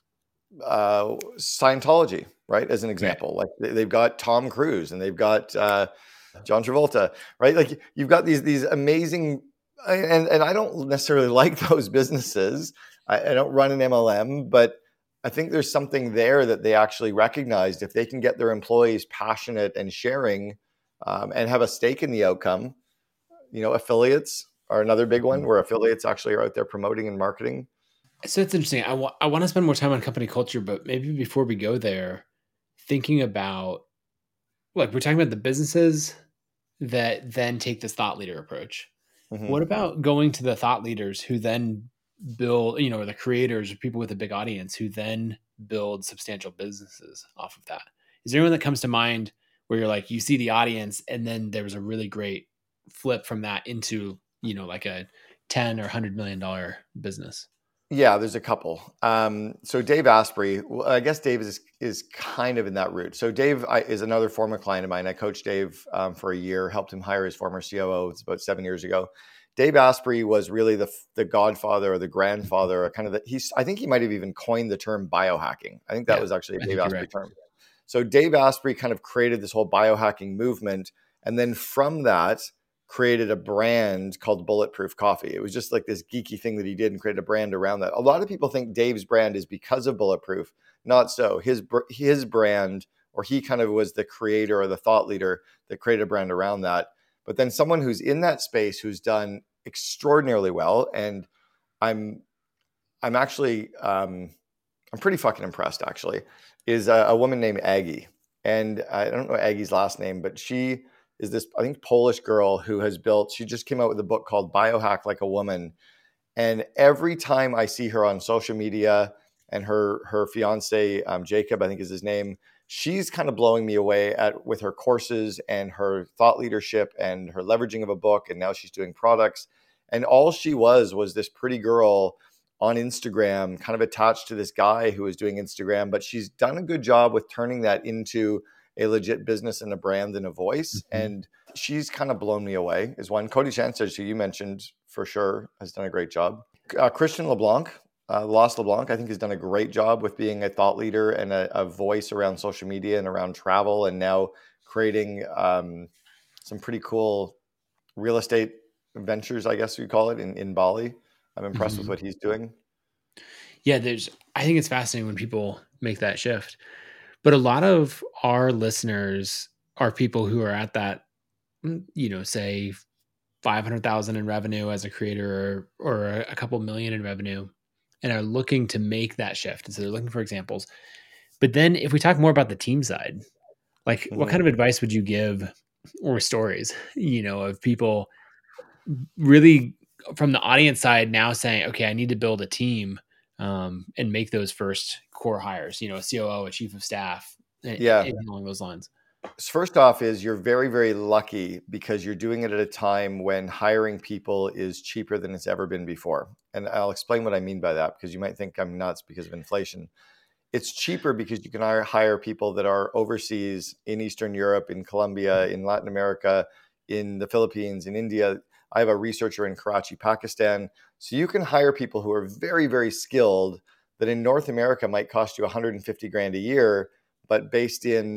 uh, Scientology, right? As an example, right. Like they've got Tom Cruise and they've got uh, John Travolta, right? Like you've got these these amazing, and and I don't necessarily like those businesses. I, I don't run an M L M, but I think there's something there that they actually recognized. If they can get their employees passionate and sharing, um, and have a stake in the outcome, you know, affiliates are another big one where affiliates actually are out there promoting and marketing. So it's interesting. I, wa- I want to spend more time on company culture, but maybe before we go there, thinking about, like, we're talking about the businesses that then take this thought leader approach. Mm-hmm. What about going to the thought leaders who then build, you know, or the creators or people with a big audience who then build substantial businesses off of that? Is there anyone that comes to mind where you're like, you see the audience and then there was a really great flip from that into, you know, like a ten or one hundred million dollars business? Yeah, there's a couple. Um, so Dave Asprey, well, I guess Dave is is kind of in that route. So Dave I, is another former client of mine. I coached Dave um, for a year, helped him hire his former C O O. It's about seven years ago. Dave Asprey was really the the godfather or the grandfather, or kind of the, he's. I think he might have even coined the term biohacking. I think that Yeah, was actually a I Dave think you're Asprey right. term. So Dave Asprey kind of created this whole biohacking movement, and then from that created a brand called Bulletproof Coffee. It was just like this geeky thing that he did and created a brand around that. A lot of people think Dave's brand is because of Bulletproof. Not so. His his brand, or he kind of was the creator or the thought leader that created a brand around that. But then someone who's in that space who's done extraordinarily well, and I'm I'm actually um, I'm pretty fucking impressed actually, is a, a woman named Aggie. And I don't know Aggie's last name, but she is this, I think, Polish girl who has built, she just came out with a book called Biohack Like a Woman. And every time I see her on social media, and her her fiance, um, Jacob, I think is his name, she's kind of blowing me away at with her courses and her thought leadership and her leveraging of a book. And now she's doing products. And all she was was this pretty girl on Instagram, kind of attached to this guy who was doing Instagram, but she's done a good job with turning that into a legit business and a brand and a voice. Mm-hmm. And she's kind of blown me away is one. Cody Chancellor, who you mentioned for sure, has done a great job. Uh, Christian LeBlanc, uh, Lost LeBlanc, I think has done a great job with being a thought leader and a, a voice around social media and around travel, and now creating um, some pretty cool real estate ventures, I guess you call it, in, in Bali. I'm impressed mm-hmm. with what he's doing. Yeah, there's, I think it's fascinating when people make that shift. But a lot of our listeners are people who are at that, you know, say five hundred thousand in revenue as a creator, or, or a couple million in revenue, and are looking to make that shift. And so they're looking for examples. But then if we talk more about the team side, like mm-hmm. what kind of advice would you give, or stories, you know, of people really from the audience side now saying, okay, I need to build a team um, and make those first core hires, you know, a C O O, a chief of staff, yeah, anything along those lines? First off is you're very, very lucky because you're doing it at a time when hiring people is cheaper than it's ever been before. And I'll explain what I mean by that, because you might think I'm nuts because of inflation. It's cheaper because you can hire, hire people that are overseas in Eastern Europe, in Colombia, in Latin America, in the Philippines, in India. I have a researcher in Karachi, Pakistan. So you can hire people who are very, very skilled that in North America might cost you one hundred fifty grand a year, but based in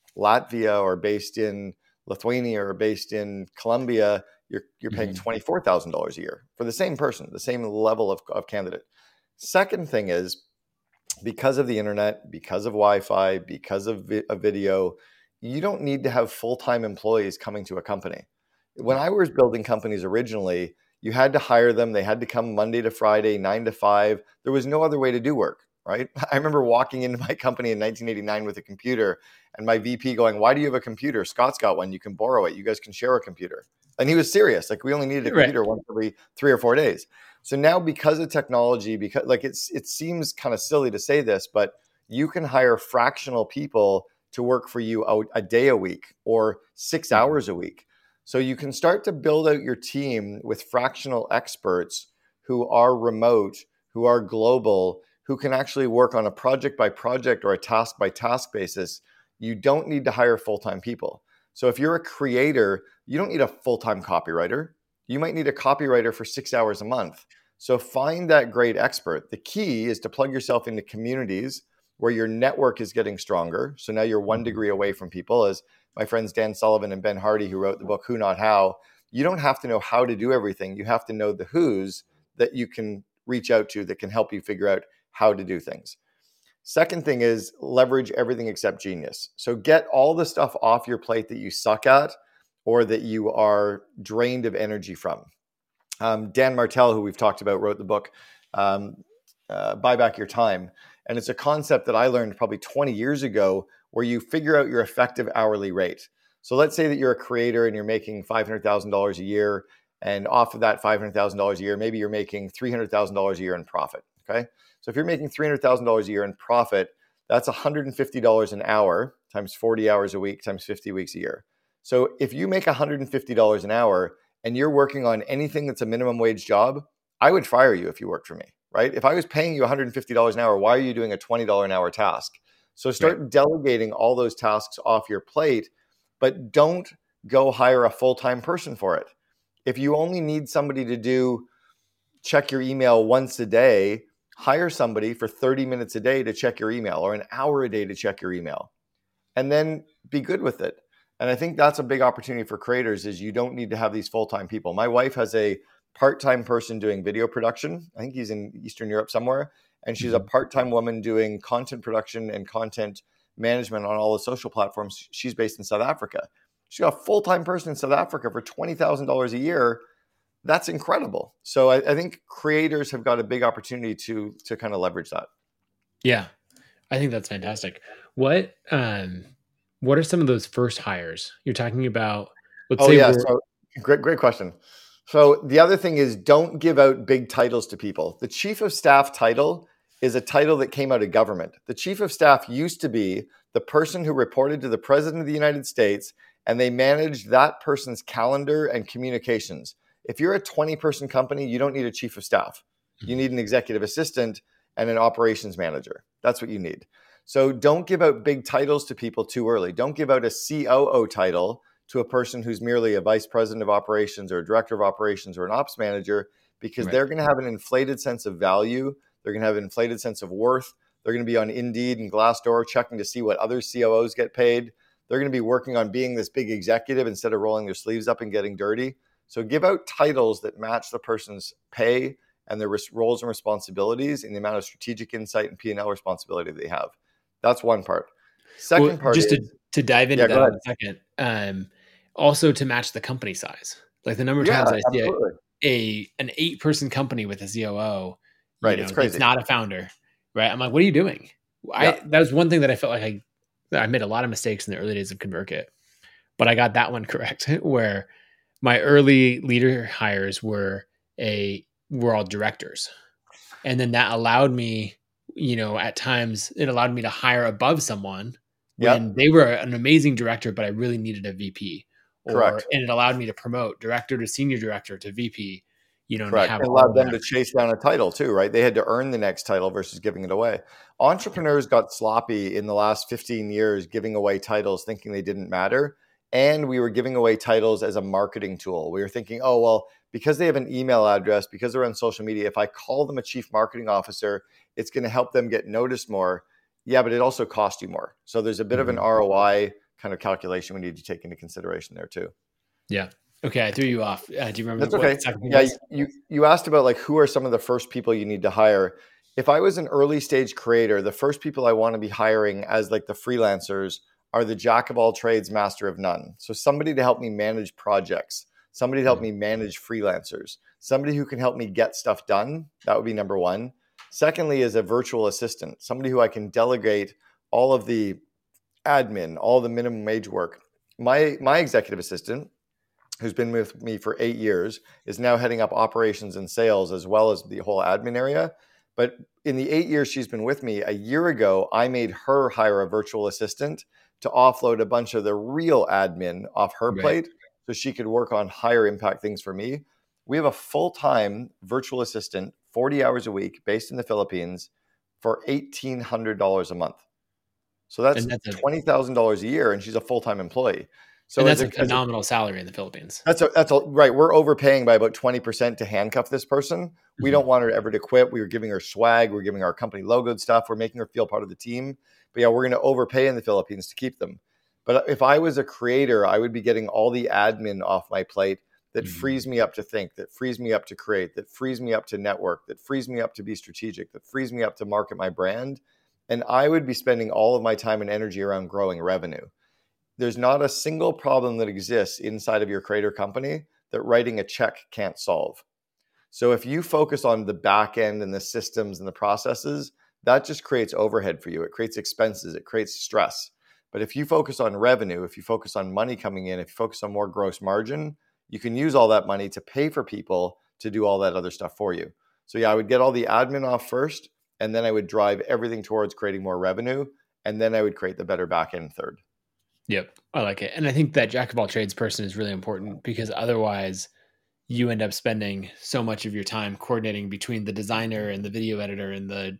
Latvia or based in Lithuania or based in Colombia, you're you're paying Mhm. twenty-four thousand dollars a year for the same person, the same level of, of candidate. Second thing is, because of the internet, because of Wi-Fi, because of vi- a video, you don't need to have full-time employees coming to a company. When Yeah. I was building companies originally, you had to hire them. They had to come Monday to Friday, nine to five. There was no other way to do work, right? I remember walking into my company in nineteen eighty-nine with a computer and my V P going, "Why do you have a computer? Scott's got one. You can borrow it. You guys can share a computer." And he was serious. Like, we only needed a Right. computer once every three or four days. So now, because of technology, because like it's it seems kind of silly to say this, but you can hire fractional people to work for you a, a day a week or six Mhm. hours a week. So you can start to build out your team with fractional experts who are remote, who are global, who can actually work on a project by project or a task by task basis. You don't need to hire full-time people. So if you're a creator, you don't need a full-time copywriter. You might need a copywriter for six hours a month. So find that great expert. The key is to plug yourself into communities where your network is getting stronger. So now you're one Mhm. degree away from people, as my friends Dan Sullivan and Ben Hardy, who wrote the book Who Not How. You don't have to know how to do everything. You have to know the who's that you can reach out to that can help you figure out how to do things. Second thing is leverage everything except genius. So get all the stuff off your plate that you suck at or that you are drained of energy from. Um, Dan Martell, who we've talked about, wrote the book um, uh, Buy Back Your Time. And it's a concept that I learned probably twenty years ago, where you figure out your effective hourly rate. So let's say that you're a creator and you're making five hundred thousand dollars a year. And off of that five hundred thousand dollars a year, maybe you're making three hundred thousand dollars a year in profit. Okay. So if you're making three hundred thousand dollars a year in profit, that's one hundred fifty dollars an hour times forty hours a week times fifty weeks a year. So if you make one hundred fifty dollars an hour and you're working on anything that's a minimum wage job, I would fire you if you worked for me, right? If I was paying you one hundred fifty dollars an hour, why are you doing a twenty dollars an hour task? So start Right. delegating all those tasks off your plate, but don't go hire a full-time person for it. If you only need somebody to do check your email once a day, hire somebody for thirty minutes a day to check your email or an hour a day to check your email, and then be good with it. And I think that's a big opportunity for creators, is you don't need to have these full-time people. My wife has a part-time person doing video production. I think he's in Eastern Europe somewhere. And she's a Mhm. part-time woman doing content production and content management on all the social platforms. She's based in South Africa. She's got a full-time person in South Africa for twenty thousand dollars a year. That's incredible. So I, I think creators have got a big opportunity to to kind of leverage that. Yeah. I think that's fantastic. What um what are some of those first hires you're talking about? Let's Oh say yeah, we're so great, great question. So the other thing is, don't give out big titles to people. The chief of staff title is a title that came out of government. The chief of staff used to be the person who reported to the president of the United States, and they managed that person's calendar and communications. If you're a twenty person company, you don't need a chief of staff. You Mhm. need an executive assistant and an operations manager. That's what you need. So don't give out big titles to people too early. Don't give out a C O O title to a person who's merely a vice president of operations or a director of operations or an ops manager, because Right. they're going to have an inflated sense of value. They're going to have an inflated sense of worth. They're going to be on Indeed and Glassdoor checking to see what other C O Os get paid. They're going to be working on being this big executive instead of rolling their sleeves up and getting dirty. So give out titles that match the person's pay and their res- roles and responsibilities and the amount of strategic insight and P and L responsibility they have. That's one part. Well, Second part just to is, to dive into yeah, go that on ahead. a second, um, also to match the company size. Like the number of Yeah, times I see a, absolutely. a an eight person company with a C O O, you Right. know, It's that's crazy. not a founder, right? I'm like, what are you doing? Yeah. I that was one thing that I felt like I I made a lot of mistakes in the early days of ConvertKit, but I got that one correct where my early leader hires were a were all directors. And then that allowed me, you know, at times it allowed me to hire above someone when Yep. they were an amazing director, but I really needed a V P. Or Correct. and it allowed me to promote director to senior director to V P, you know, and Correct. have It all allowed of them that. to chase down a title too, right? They had to earn the next title versus giving it away. Entrepreneurs got sloppy in the last fifteen years giving away titles thinking they didn't matter. And we were giving away titles as a marketing tool. We were thinking, oh, well, because they have an email address, because they're on social media, if I call them a chief marketing officer, it's going to help them get noticed more. Yeah, but it also costs you more. So there's a bit of an Mhm. R O I kind of calculation we need to take into consideration there too. Yeah. Okay. I threw you off. Uh, do you remember That's what okay. the second thing Yeah, was? you you asked about like who are some of the first people you need to hire. If I was an early stage creator, the first people I want to be hiring as like the freelancers are the jack of all trades, master of none. So somebody to help me manage projects, somebody to help me manage freelancers, somebody who can help me get stuff done. That would be number one. Secondly, is a virtual assistant, somebody who I can delegate all of the admin, all the minimum wage work. My my executive assistant, who's been with me for eight years, is now heading up operations and sales as well as the whole admin area. But in the eight years she's been with me, a year ago, I made her hire a virtual assistant to offload a bunch of the real admin off her Right. plate so she could work on higher impact things for me. We have a full-time virtual assistant, forty hours a week, based in the Philippines for eighteen hundred dollars a month. So that's, And that's a, twenty thousand dollars a year, and she's a full-time employee. So and as that's a a, as a phenomenal salary in the Philippines. that's a, that's a, right. We're overpaying by about twenty percent to handcuff this person. We Mhm. don't want her ever to quit. We were giving her swag. We're giving our company logo and stuff. We're making her feel part of the team. But yeah, we're going to overpay in the Philippines to keep them. But if I was a creator, I would be getting all the admin off my plate that Mhm. frees me up to think, that frees me up to create, that frees me up to network, that frees me up to be strategic, that frees me up to market my brand. And I would be spending all of my time and energy around growing revenue. There's not a single problem that exists inside of your creator company that writing a check can't solve. So if you focus on the back end and the systems and the processes, that just creates overhead for you. It creates expenses. It creates stress. But if you focus on revenue, if you focus on money coming in, if you focus on more gross margin, you can use all that money to pay for people to do all that other stuff for you. So yeah, I would get all the admin off first, and then I would drive everything towards creating more revenue, and then I would create the better back end third. Yep. I like it. And I think that jack of all trades person is really important because otherwise you end up spending so much of your time coordinating between the designer and the video editor and the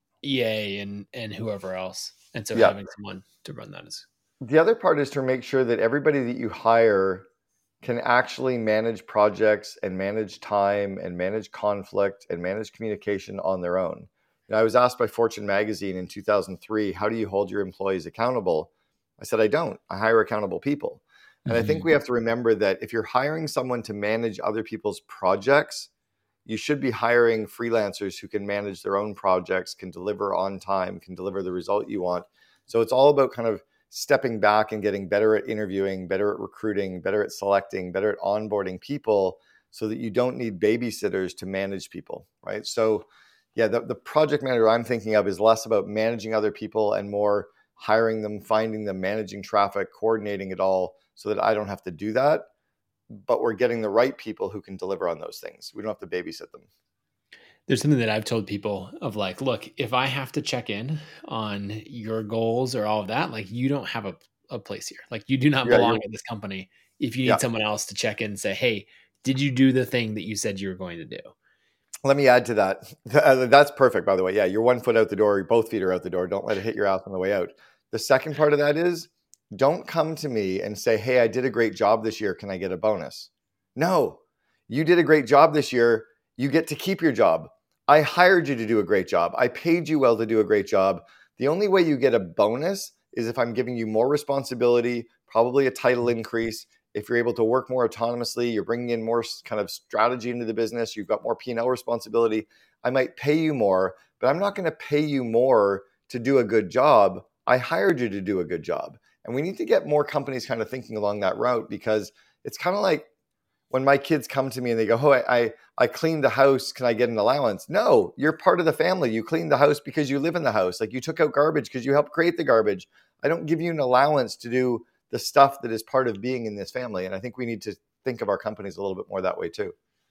E A and, and whoever else. And so Yeah. having someone to run that is. The other part is to make sure that everybody that you hire can actually manage projects and manage time and manage conflict and manage communication on their own. And I was asked by Fortune magazine in two thousand three, how do you hold your employees accountable? I said, I don't. I hire accountable people. And Mhm. I think we have to remember that if you're hiring someone to manage other people's projects, you should be hiring freelancers who can manage their own projects, can deliver on time, can deliver the result you want. So it's all about kind of stepping back and getting better at interviewing, better at recruiting, better at selecting, better at onboarding people so that you don't need babysitters to manage people, right? So yeah, the, the project manager I'm thinking of is less about managing other people and more hiring them, finding them, managing traffic, coordinating it all so that I don't have to do that. But we're getting the right people who can deliver on those things. We don't have to babysit them. There's something that I've told people of like, look, if I have to check in on your goals or all of that, like you don't have a, a place here. Like you do not Yeah, belong you're, at this company. If you need yeah. someone else to check in and say, hey, did you do the thing that you said you were going to do? Let me add to that. That's perfect, by the way. Yeah, you're one foot out the door. Both feet are out the door. Don't let it hit your ass on the way out. The second part of that is don't come to me and say, hey, I did a great job this year. Can I get a bonus? No, you did a great job this year. You get to keep your job. I hired you to do a great job. I paid you well to do a great job. The only way you get a bonus is if I'm giving you more responsibility, probably a title increase. If you're able to work more autonomously, you're bringing in more kind of strategy into the business, you've got more P and L responsibility, I might pay you more, but I'm not going to pay you more to do a good job. I hired you to do a good job. And we need to get more companies kind of thinking along that route because it's kind of like when my kids come to me and they go, oh, I, I, I cleaned the house. Can I get an allowance? No, you're part of the family. You cleaned the house because you live in the house. Like you took out garbage because you helped create the garbage. I don't give you an allowance to do the stuff that is part of being in this family. And I think we need to think of our companies a little bit more that way too.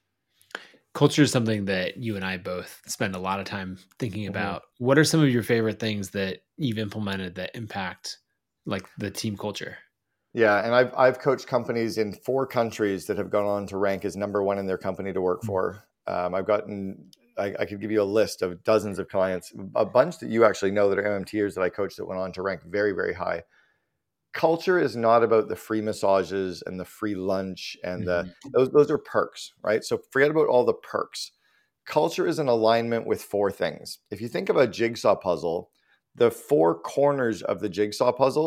Culture is something that you and I both spend a lot of time thinking Mm-hmm. about. What are some of your favorite things that you've implemented that impact like the team culture? Yeah, and I've I've coached companies in four countries that have gone on to rank as number one in their company to work for. Um, I've gotten, I, I could give you a list of dozens of clients, a bunch that you actually know that are M M Ters that I coached that went on to rank very, very high. Culture is not about the free massages and the free lunch and the Mhm. those those are perks, right? So forget about all the perks. Culture is in alignment with four things. If you think of a jigsaw puzzle, the four corners of the jigsaw puzzle,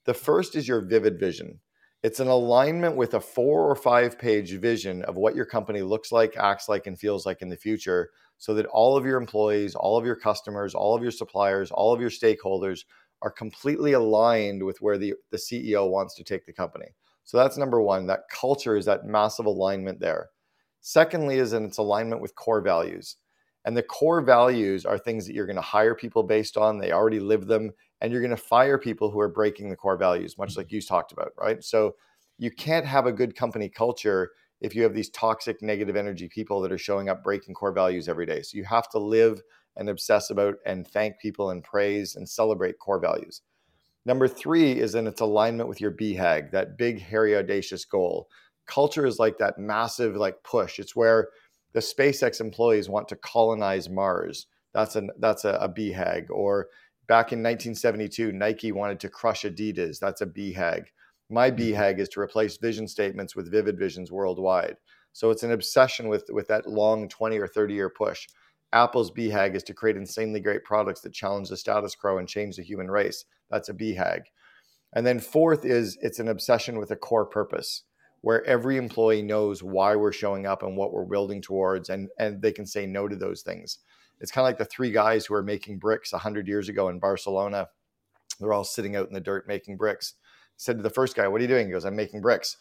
The first is your vivid vision. It's an alignment with a four or five page vision of what your company looks like, acts like, and feels like in the future, so that all of your employees, all of your customers, all of your suppliers, all of your stakeholders are completely aligned with where the, the C E O wants to take the company. So that's number one. That culture is that massive alignment there. Secondly, is in its alignment with core values. And the core values are things that you're going to hire people based on. They already live them. And you're going to fire people who are breaking the core values, much like you talked about, right? So you can't have a good company culture if you have these toxic, negative energy people that are showing up breaking core values every day. So you have to live and obsess about and thank people and praise and celebrate core values. Number three is in its alignment with your B HAG, that big, hairy, audacious goal. Culture is like that massive like push. It's where the SpaceX employees want to colonize Mars. That's a that's a, a B HAG. Or back in nineteen seventy-two, Nike wanted to crush Adidas. That's a B HAG. My B HAG is to replace vision statements with vivid visions worldwide. So it's an obsession with, with that long twenty or thirty year push. Apple's B HAG is to create insanely great products that challenge the status quo and change the human race. That's a B HAG. And then fourth is it's an obsession with a core purpose, where every employee knows why we're showing up and what we're building towards, and, and they can say no to those things. It's kind of like the three guys who were making bricks one hundred years ago in Barcelona. They're all sitting out in the dirt making bricks. Said to the first guy, "What are you doing?" He goes, "I'm making bricks."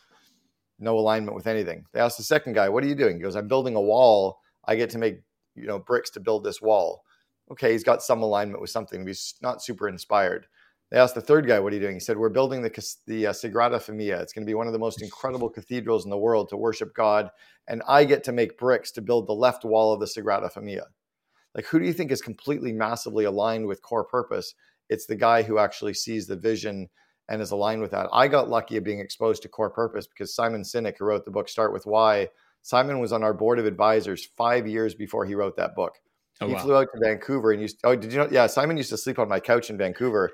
No alignment with anything. They asked the second guy, "What are you doing?" He goes, "I'm building a wall. I get to make, you know, bricks to build this wall." Okay, he's got some alignment with something, but he's not super inspired. They asked the third guy, "What are you doing?" He said, "We're building the, the uh, Sagrada Familia. It's going to be one of the most incredible cathedrals in the world to worship God. And I get to make bricks to build the left wall of the Sagrada Familia." Like, who do you think is completely massively aligned with core purpose? It's the guy who actually sees the vision and is aligned with that. I got lucky at being exposed to core purpose because Simon Sinek, who wrote the book Start With Why, Simon was on our board of advisors five years before he wrote that book. Oh, he wow. flew out to Vancouver and used, oh, did you know? Yeah, Simon used to sleep on my couch in Vancouver.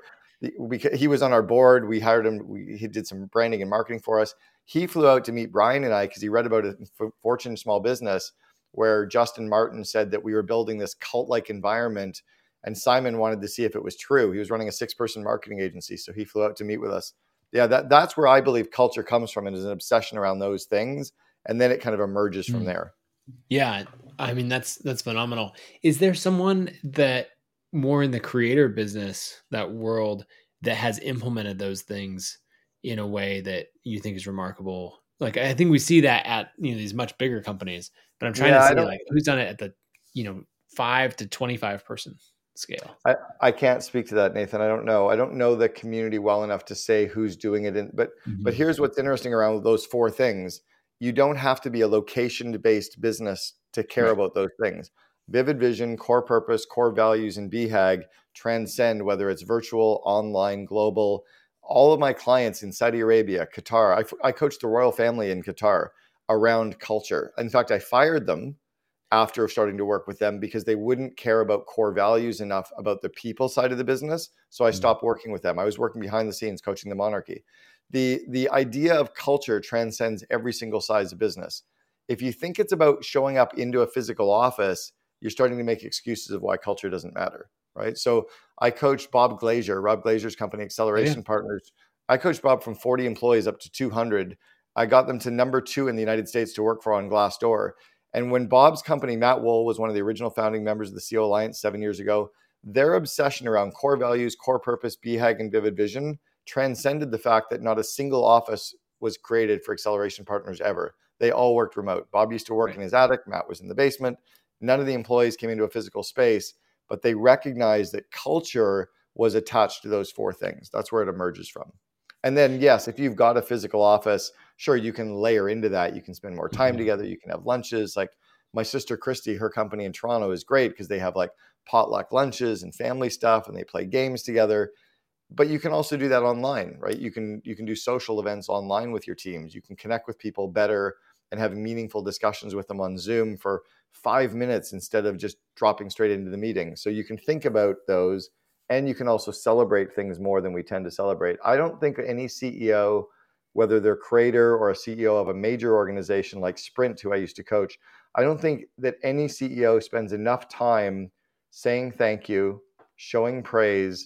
He was on our board. We hired him. We, he did some branding and marketing for us. He flew out to meet Brian and I because he read about it in Fortune Small Business, where Justin Martin said that we were building this cult-like environment, and Simon wanted to see if it was true. He was running a six-person marketing agency, so he flew out to meet with us. Yeah, that, that's where I believe culture comes from, and is an obsession around those things, and then it kind of emerges from mm. there. Yeah, I mean, that's that's phenomenal. Is there someone that more in the creator business, that world, that has implemented those things in a way that you think is remarkable? Like, I think we see that at, you know, these much bigger companies, but I'm trying yeah, to see like who's done it at the, you know, five to twenty-five person scale. I, I can't speak to that, Nathan. I don't know. I don't know the community well enough to say who's doing it. In, but, mm-hmm. but here's what's interesting around those four things. You don't have to be a location-based business to care right. about those things. Vivid vision, core purpose, core values, and B HAG transcend whether it's virtual, online, global. All of my clients in Saudi Arabia, Qatar, I, I coached the royal family in Qatar around culture. In fact, I fired them after starting to work with them because they wouldn't care about core values enough about the people side of the business. So I stopped mm-hmm. working with them. I was working behind the scenes, coaching the monarchy. The, the idea of culture transcends every single size of business. If you think it's about showing up into a physical office, you're starting to make excuses of why culture doesn't matter, right? So I coached Bob Glazier, Rob Glazier's company, Acceleration yeah. Partners. I coached Bob from forty employees up to two hundred. I got them to number two in the United States to work for on Glassdoor. And when Bob's company, Matt Wool, was one of the original founding members of the C E O Alliance seven years ago, their obsession around core values, core purpose, B HAG, and vivid vision transcended the fact that not a single office was created for Acceleration Partners ever. They all worked remote. Bob used to work right. in his attic. Matt was in the basement. None of the employees came into a physical space, but they recognized that culture was attached to those four things. That's where it emerges from. And then, yes, if you've got a physical office, sure, you can layer into that. You can spend more time mm-hmm. together. You can have lunches. Like my sister, Christy, her company in Toronto is great because they have like potluck lunches and family stuff, and they play games together. But you can also do that online, right? You can, you can do social events online with your teams. You can connect with people better and have meaningful discussions with them on Zoom for five minutes instead of just dropping straight into the meeting. So you can think about those, and you can also celebrate things more than we tend to celebrate. I don't think any C E O, whether they're creator or a C E O of a major organization like Sprint, who I used to coach, I don't think that any C E O spends enough time saying thank you, showing praise,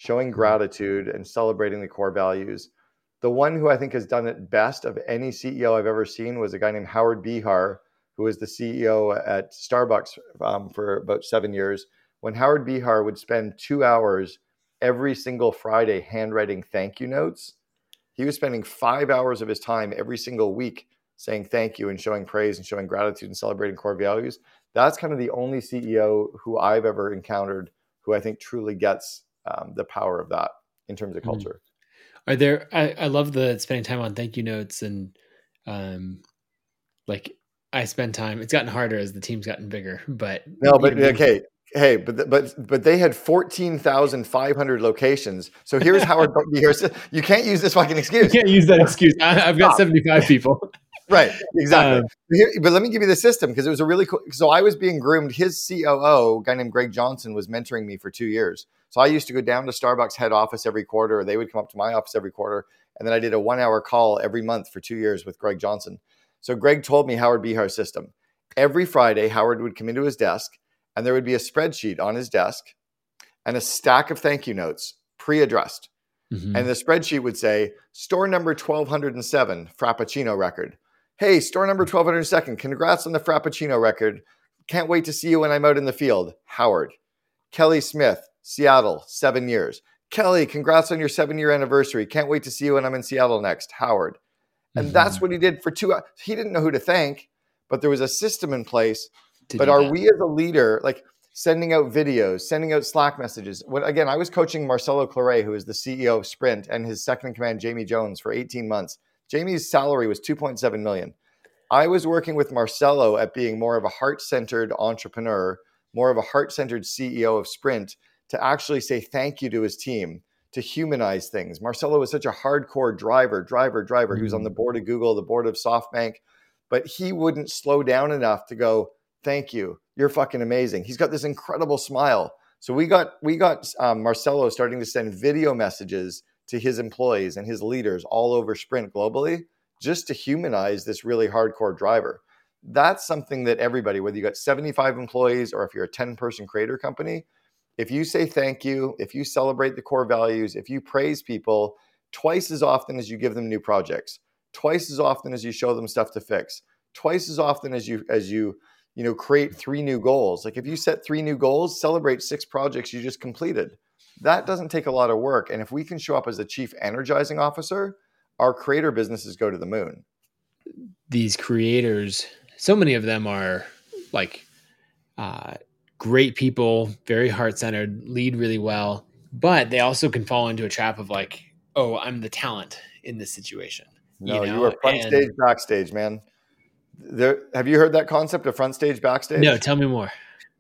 showing gratitude, and celebrating the core values. The one who I think has done it best of any C E O I've ever seen was a guy named Howard Behar, who was the C E O at Starbucks um, for about seven years. When Howard Behar would spend two hours every single Friday handwriting thank you notes, he was spending five hours of his time every single week saying thank you and showing praise and showing gratitude and celebrating core values. That's kind of the only C E O who I've ever encountered who I think truly gets um, the power of that in terms of culture. Are there, I, I love the spending time on thank you notes, and um, like I spend time, it's gotten harder as the team's gotten bigger, but no, but know, okay. Hey, but but but they had fourteen thousand five hundred locations. So here's Howard Behar's. You can't use this fucking excuse. You can't use that excuse. I, I've got seventy-five people. Right, exactly. Um, Here, but let me give you the system, because it was a really cool. So I was being groomed. His C O O, a guy named Greg Johnson, was mentoring me for two years. So I used to go down to Starbucks head office every quarter, or they would come up to my office every quarter. And then I did a one hour call every month for two years with Greg Johnson. So Greg told me Howard Behar's system. Every Friday, Howard would come into his desk, and there would be a spreadsheet on his desk and a stack of thank you notes pre-addressed. Mm-hmm. And the spreadsheet would say, store number twelve oh seven, Frappuccino record. Hey, store number twelve oh seven, congrats on the Frappuccino record. Can't wait to see you when I'm out in the field. Howard. Kelly Smith, Seattle, seven years. Kelly, congrats on your seven-year anniversary. Can't wait to see you when I'm in Seattle next. Howard. And mm-hmm. that's what he did for two hours. He didn't know who to thank, but there was a system in place. To but are that. we as a leader, like sending out videos, sending out Slack messages? When, again, I was coaching Marcelo Claret, who is the C E O of Sprint, and his second in command, Jamie Jones, for eighteen months. Jamie's salary was two point seven million dollars. I was working with Marcelo at being more of a heart-centered entrepreneur, more of a heart-centered C E O of Sprint, to actually say thank you to his team, to humanize things. Marcelo was such a hardcore driver, driver, driver. Mm-hmm. He was on the board of Google, the board of SoftBank, but he wouldn't slow down enough to go, thank you. You're fucking amazing. He's got this incredible smile. So we got we got um, Marcelo starting to send video messages to his employees and his leaders all over Sprint globally, just to humanize this really hardcore driver. That's something that everybody, whether you got seventy-five employees or if you're a ten-person creator company, if you say thank you, if you celebrate the core values, if you praise people twice as often as you give them new projects, twice as often as you show them stuff to fix, twice as often as you as you you know create three new goals. Like if you set three new goals, celebrate six projects you just completed. That doesn't take a lot of work. And if we can show up as a chief energizing officer, our creator businesses go to the moon. These creators, so many of them are like uh, great people, very heart-centered, lead really well, but they also can fall into a trap of like, oh, I'm the talent in this situation. No, you know? you are front and, stage, backstage, man. There, have you heard that concept of front stage, backstage? No, tell me more.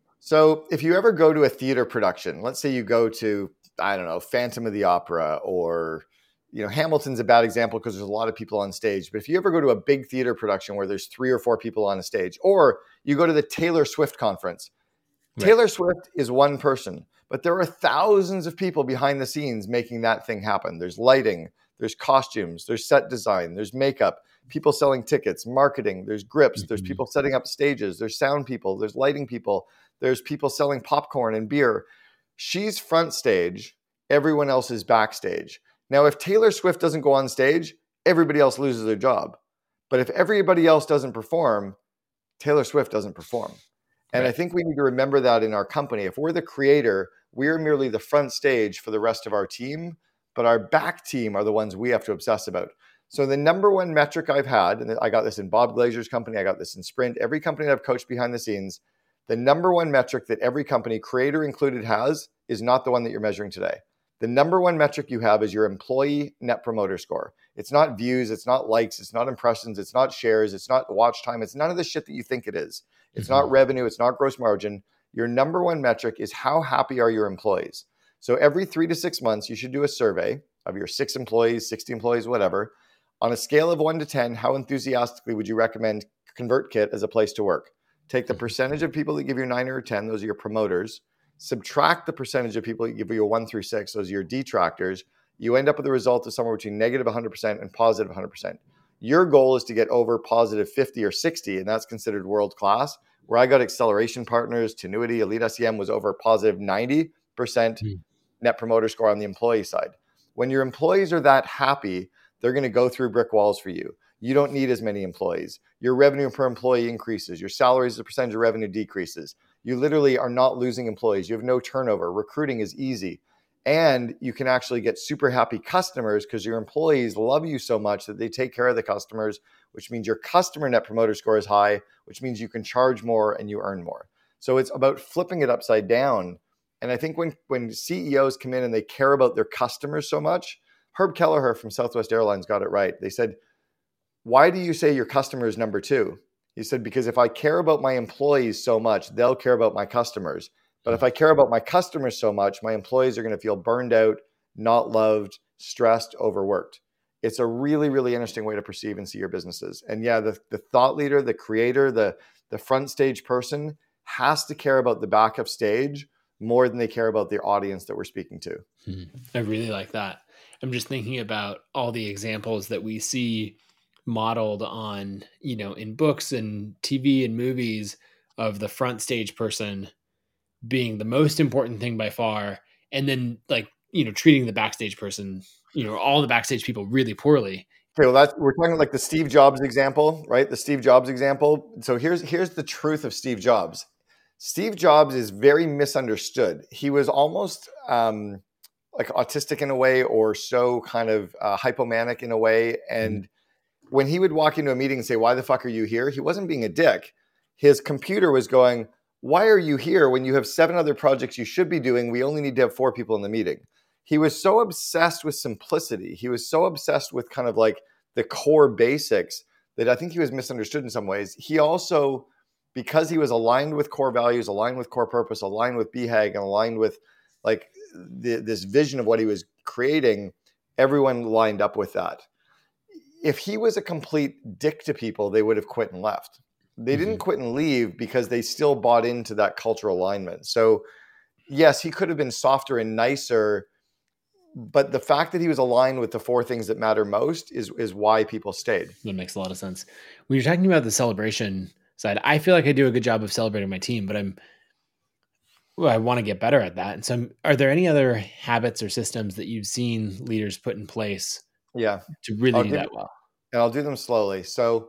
So if you ever go to a theater production, let's say you go to, I don't know, Phantom of the Opera, or, you know, Hamilton's a bad example because there's a lot of people on stage. But if you ever go to a big theater production where there's three or four people on a stage, or you go to the Taylor Swift conference, right. Taylor Swift is one person, but there are thousands of people behind the scenes making that thing happen. There's lighting, there's costumes, there's set design, there's makeup, people selling tickets, marketing, there's grips, mm-hmm. there's people setting up stages, there's sound people, there's lighting people, there's people selling popcorn and beer. She's front stage, everyone else is backstage. Now, if Taylor Swift doesn't go on stage, everybody else loses their job. But if everybody else doesn't perform, Taylor Swift doesn't perform. And right. I think we need to remember that in our company. If we're the creator, we're merely the front stage for the rest of our team, but our back team are the ones we have to obsess about. So the number one metric I've had, and I got this in Bob Glazer's company, I got this in Sprint, every company that I've coached behind the scenes, the number one metric that every company, creator included, has is not the one that you're measuring today. The number one metric you have is your employee net promoter score. It's not views, it's not likes, it's not impressions, it's not shares, it's not watch time, it's none of the shit that you think it is. It's mm-hmm. not revenue, it's not gross margin. Your number one metric is how happy are your employees. So every three to six months, you should do a survey of your six employees, sixty employees, whatever. On a scale of one to ten, how enthusiastically would you recommend ConvertKit as a place to work? Take the percentage of people that give you nine or ten, those are your promoters. Subtract the percentage of people that give you a one through six, those are your detractors. You end up with a result of somewhere between negative one hundred percent and positive one hundred percent. Your goal is to get over positive fifty or sixty, and that's considered world-class. Where I got Acceleration Partners, Tenuity, Elite S E M was over positive ninety percent. Mm. net promoter score on the employee side. When your employees are that happy, they're going to go through brick walls for you. You don't need as many employees. Your revenue per employee increases. Your salaries as a percentage of revenue decreases. You literally are not losing employees. You have no turnover. Recruiting is easy. And you can actually get super happy customers because your employees love you so much that they take care of the customers, which means your customer net promoter score is high, which means you can charge more and you earn more. So it's about flipping it upside down. And I think when, when C E Os come in and they care about their customers so much, Herb Kelleher from Southwest Airlines got it right. They said, why do you say your customer is number two? He said, because if I care about my employees so much, they'll care about my customers. But if I care about my customers so much, my employees are going to feel burned out, not loved, stressed, overworked. It's a really, really interesting way to perceive and see your businesses. And yeah, the, the thought leader, the creator, the, the front stage person has to care about the backup stage more than they care about the audience that we're speaking to. Hmm. I really like that. I'm just thinking about all the examples that we see modeled on, you know, in books and T V and movies of the front stage person being the most important thing by far. And then like, you know, treating the backstage person, you know, all the backstage people really poorly. Okay, well, that's, we're talking like the Steve Jobs example, right? The Steve Jobs example. So here's, here's the truth of Steve Jobs. Steve Jobs is very misunderstood. He was almost um, like autistic in a way, or so kind of uh, hypomanic in a way. And mm-hmm. when he would walk into a meeting and say, why the fuck are you here? He wasn't being a dick. His computer was going, why are you here when you have seven other projects you should be doing? We only need to have four people in the meeting. He was so obsessed with simplicity. He was so obsessed with kind of like the core basics that I think he was misunderstood in some ways. He also, because he was aligned with core values, aligned with core purpose, aligned with B HAG, and aligned with like the, this vision of what he was creating, everyone lined up with that. If he was a complete dick to people, they would have quit and left. They didn't quit and leave because they still bought into that cultural alignment. So yes, he could have been softer and nicer, but the fact that he was aligned with the four things that matter most is, is why people stayed. That makes a lot of sense. When you're talking about the celebration side, I feel like I do a good job of celebrating my team, but I'm, well, I want to get better at that. And so are there any other habits or systems that you've seen leaders put in place yeah, to really I'll do give, that well? And I'll do them slowly. So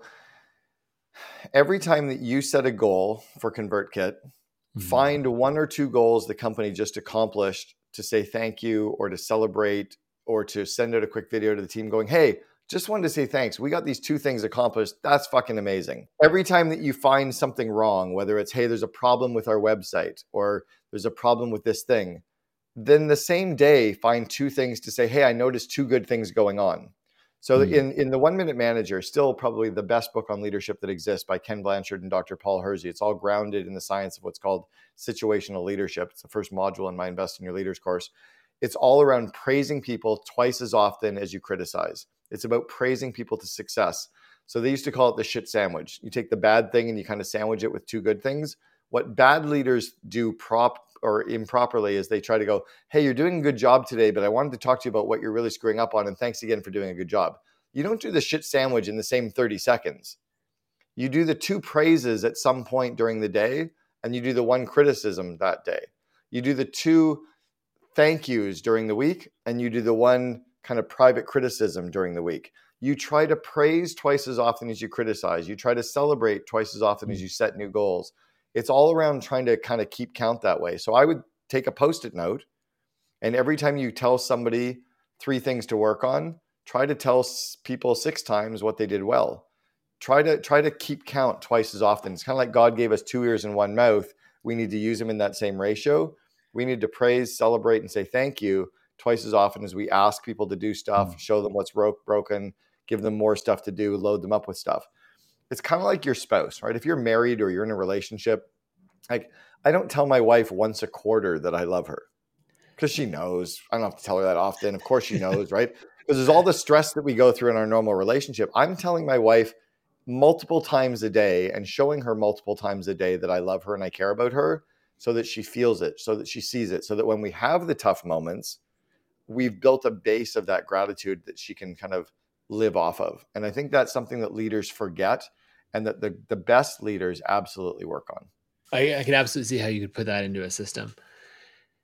every time that you set a goal for ConvertKit, mm-hmm. find one or two goals the company just accomplished to say thank you, or to celebrate, or to send out a quick video to the team going, hey, just wanted to say thanks. We got these two things accomplished. That's fucking amazing. Every time that you find something wrong, whether it's, hey, there's a problem with our website, or there's a problem with this thing, then the same day, find two things to say, hey, I noticed two good things going on. So mm. in, in the One Minute Manager, still probably the best book on leadership that exists by Ken Blanchard and Doctor Paul Hersey. It's all grounded in the science of what's called situational leadership. It's the first module in my Invest in Your Leaders course. It's all around praising people twice as often as you criticize. It's about praising people to success. So they used to call it the shit sandwich. You take the bad thing and you kind of sandwich it with two good things. What bad leaders do prop or improperly is they try to go, hey, you're doing a good job today, but I wanted to talk to you about what you're really screwing up on. And thanks again for doing a good job. You don't do the shit sandwich in the same thirty seconds. You do the two praises at some point during the day, and you do the one criticism that day. You do the two thank yous during the week, and you do the one kind of private criticism during the week. You try to praise twice as often as you criticize. You try to celebrate twice as often as you set new goals. It's all around trying to kind of keep count that way. So I would take a Post-it note, and every time you tell somebody three things to work on, try to tell people six times what they did well. Try to try to keep count twice as often. It's kind of like God gave us two ears and one mouth. We need to use them in that same ratio. We need to praise, celebrate, and say thank you twice as often as we ask people to do stuff, show them what's ro- broken, give them more stuff to do, load them up with stuff. It's kind of like your spouse, right? If you're married or you're in a relationship, like I don't tell my wife once a quarter that I love her because she knows. I don't have to tell her that often. Of course she knows, right? Because there's all the stress that we go through in our normal relationship. I'm telling my wife multiple times a day and showing her multiple times a day that I love her and I care about her so that she feels it, so that she sees it, so that when we have the tough moments, we've built a base of that gratitude that she can kind of live off of. And I think that's something that leaders forget and that the, the best leaders absolutely work on. I, I can absolutely see how you could put that into a system.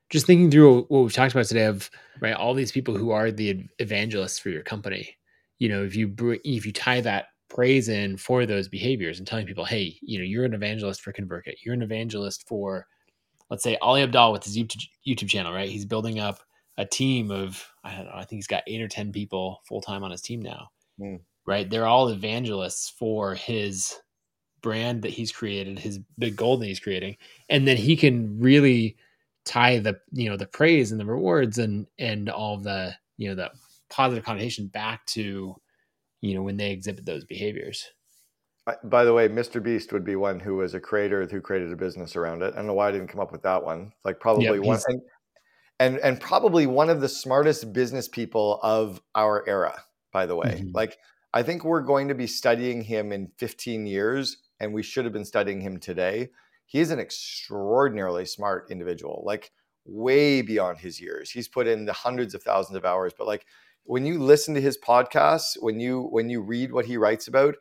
just thinking through what we've talked about today of, right, all these people who are the evangelists for your company, you know, if you br- if you tie that praise in for those behaviors and telling people, hey, you know, you're an evangelist for ConvertKit, you're an evangelist for, let's say, Ali Abdaal with his YouTube, YouTube channel, right? He's building up a team of, I don't know, I think he's got eight or ten people full time on his team now, Mm. right? They're all evangelists for his brand that he's created, his big goal that he's creating, and then he can really tie the, you know, the praise and the rewards and and all of the, you know, the positive connotation back to, you know, when they exhibit those behaviors. By the way, Mister Beast would be one who was a creator who created a business around it. I don't know why I didn't come up with that one. Like probably Yep, one and, and and probably one of the smartest business people of our era, by the way. mm-hmm. Like I think we're going to be studying him in fifteen years, and we should have been studying him today. He's an extraordinarily smart individual, like way beyond his years. He's put in the hundreds of thousands of hours, but like when you listen to his podcasts, when you when you read what he writes about,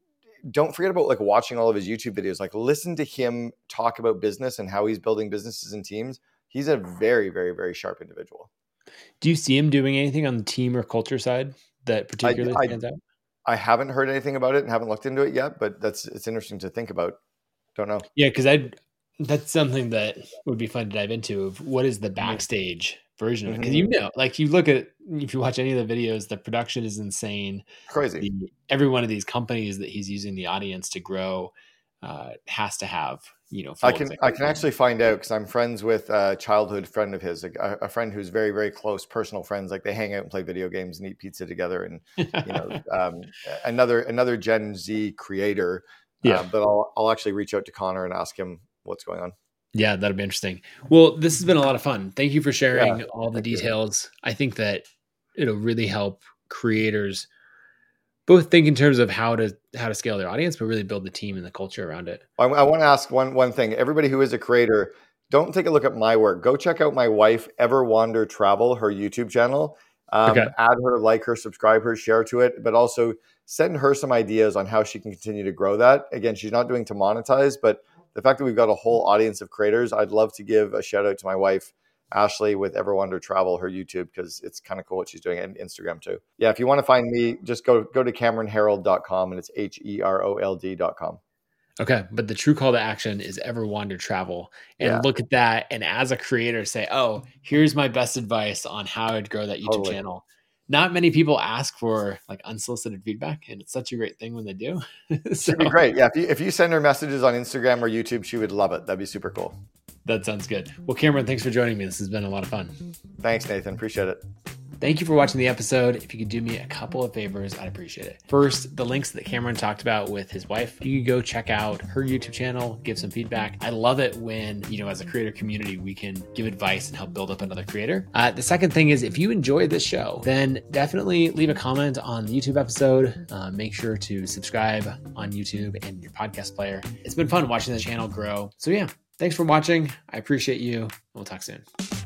don't forget about like watching all of his YouTube videos. Like listen to him talk about business and how he's building businesses and teams. He's a very, very, very sharp individual. Do you see him doing anything on the team or culture side that particularly I, I, stands out? I haven't heard anything about it and haven't looked into it yet, but that's it's interesting to think about. Don't know. Yeah, because I that's something that would be fun to dive into. Of what is the backstage version of it? Because Mm-hmm. you know, like you look at if you watch any of the videos, the production is insane. Crazy. The, every one of these companies that he's using the audience to grow uh, has to have, you know. I can I can actually find out because I'm friends with a childhood friend of his, a, a friend who's very, very close personal friends. Like they hang out and play video games and eat pizza together. And you know, um, another another Gen Z creator. Yeah, uh, but I'll I'll actually reach out to Connor and ask him what's going on. Yeah, that'll be interesting. Well, this has been a lot of fun. Thank you for sharing Yeah, all the thank you. details. I think that it'll really help creators both think in terms of how to how to scale their audience, but really build the team and the culture around it. I, I want to ask one one thing. Everybody who is a creator, don't take a look at my work. Go check out my wife, Ever Wander Travel, her YouTube channel. Um, Okay. Add her, like her, subscribe her, share to it, but also send her some ideas on how she can continue to grow that. Again, she's not doing to monetize, but the fact that we've got a whole audience of creators, I'd love to give a shout out to my wife, Ashley, with Ever Wander Travel, her YouTube, because it's kind of cool what she's doing, and Instagram too. Yeah, if you want to find me, just go go to cameron herold dot com, and it's H E R O L D dot com. Okay, but the true call to action is Ever Wander Travel, and Yeah. look at that. And as a creator, say, "Oh, here's my best advice on how I'd grow that YouTube Totally. channel." Not many people ask for like unsolicited feedback, and it's such a great thing when they do. So, Should be great. Yeah, if you if you send her messages on Instagram or YouTube, she would love it. That'd be super cool. that sounds good. Well, Cameron, thanks for joining me. This has been a lot of fun. Thanks, Nathan. Appreciate it. Thank you for watching the episode. If you could do me a couple of favors, I'd appreciate it. First, the links that Cameron talked about with his wife, you could go check out her YouTube channel, give some feedback. I love it when, you know, as a creator community, we can give advice and help build up another creator. Uh, the second thing is if you enjoyed this show, then definitely leave a comment on the YouTube episode. Uh, make sure to subscribe on YouTube and your podcast player. It's been fun watching the channel grow. So yeah, thanks for watching. I appreciate you. We'll talk soon.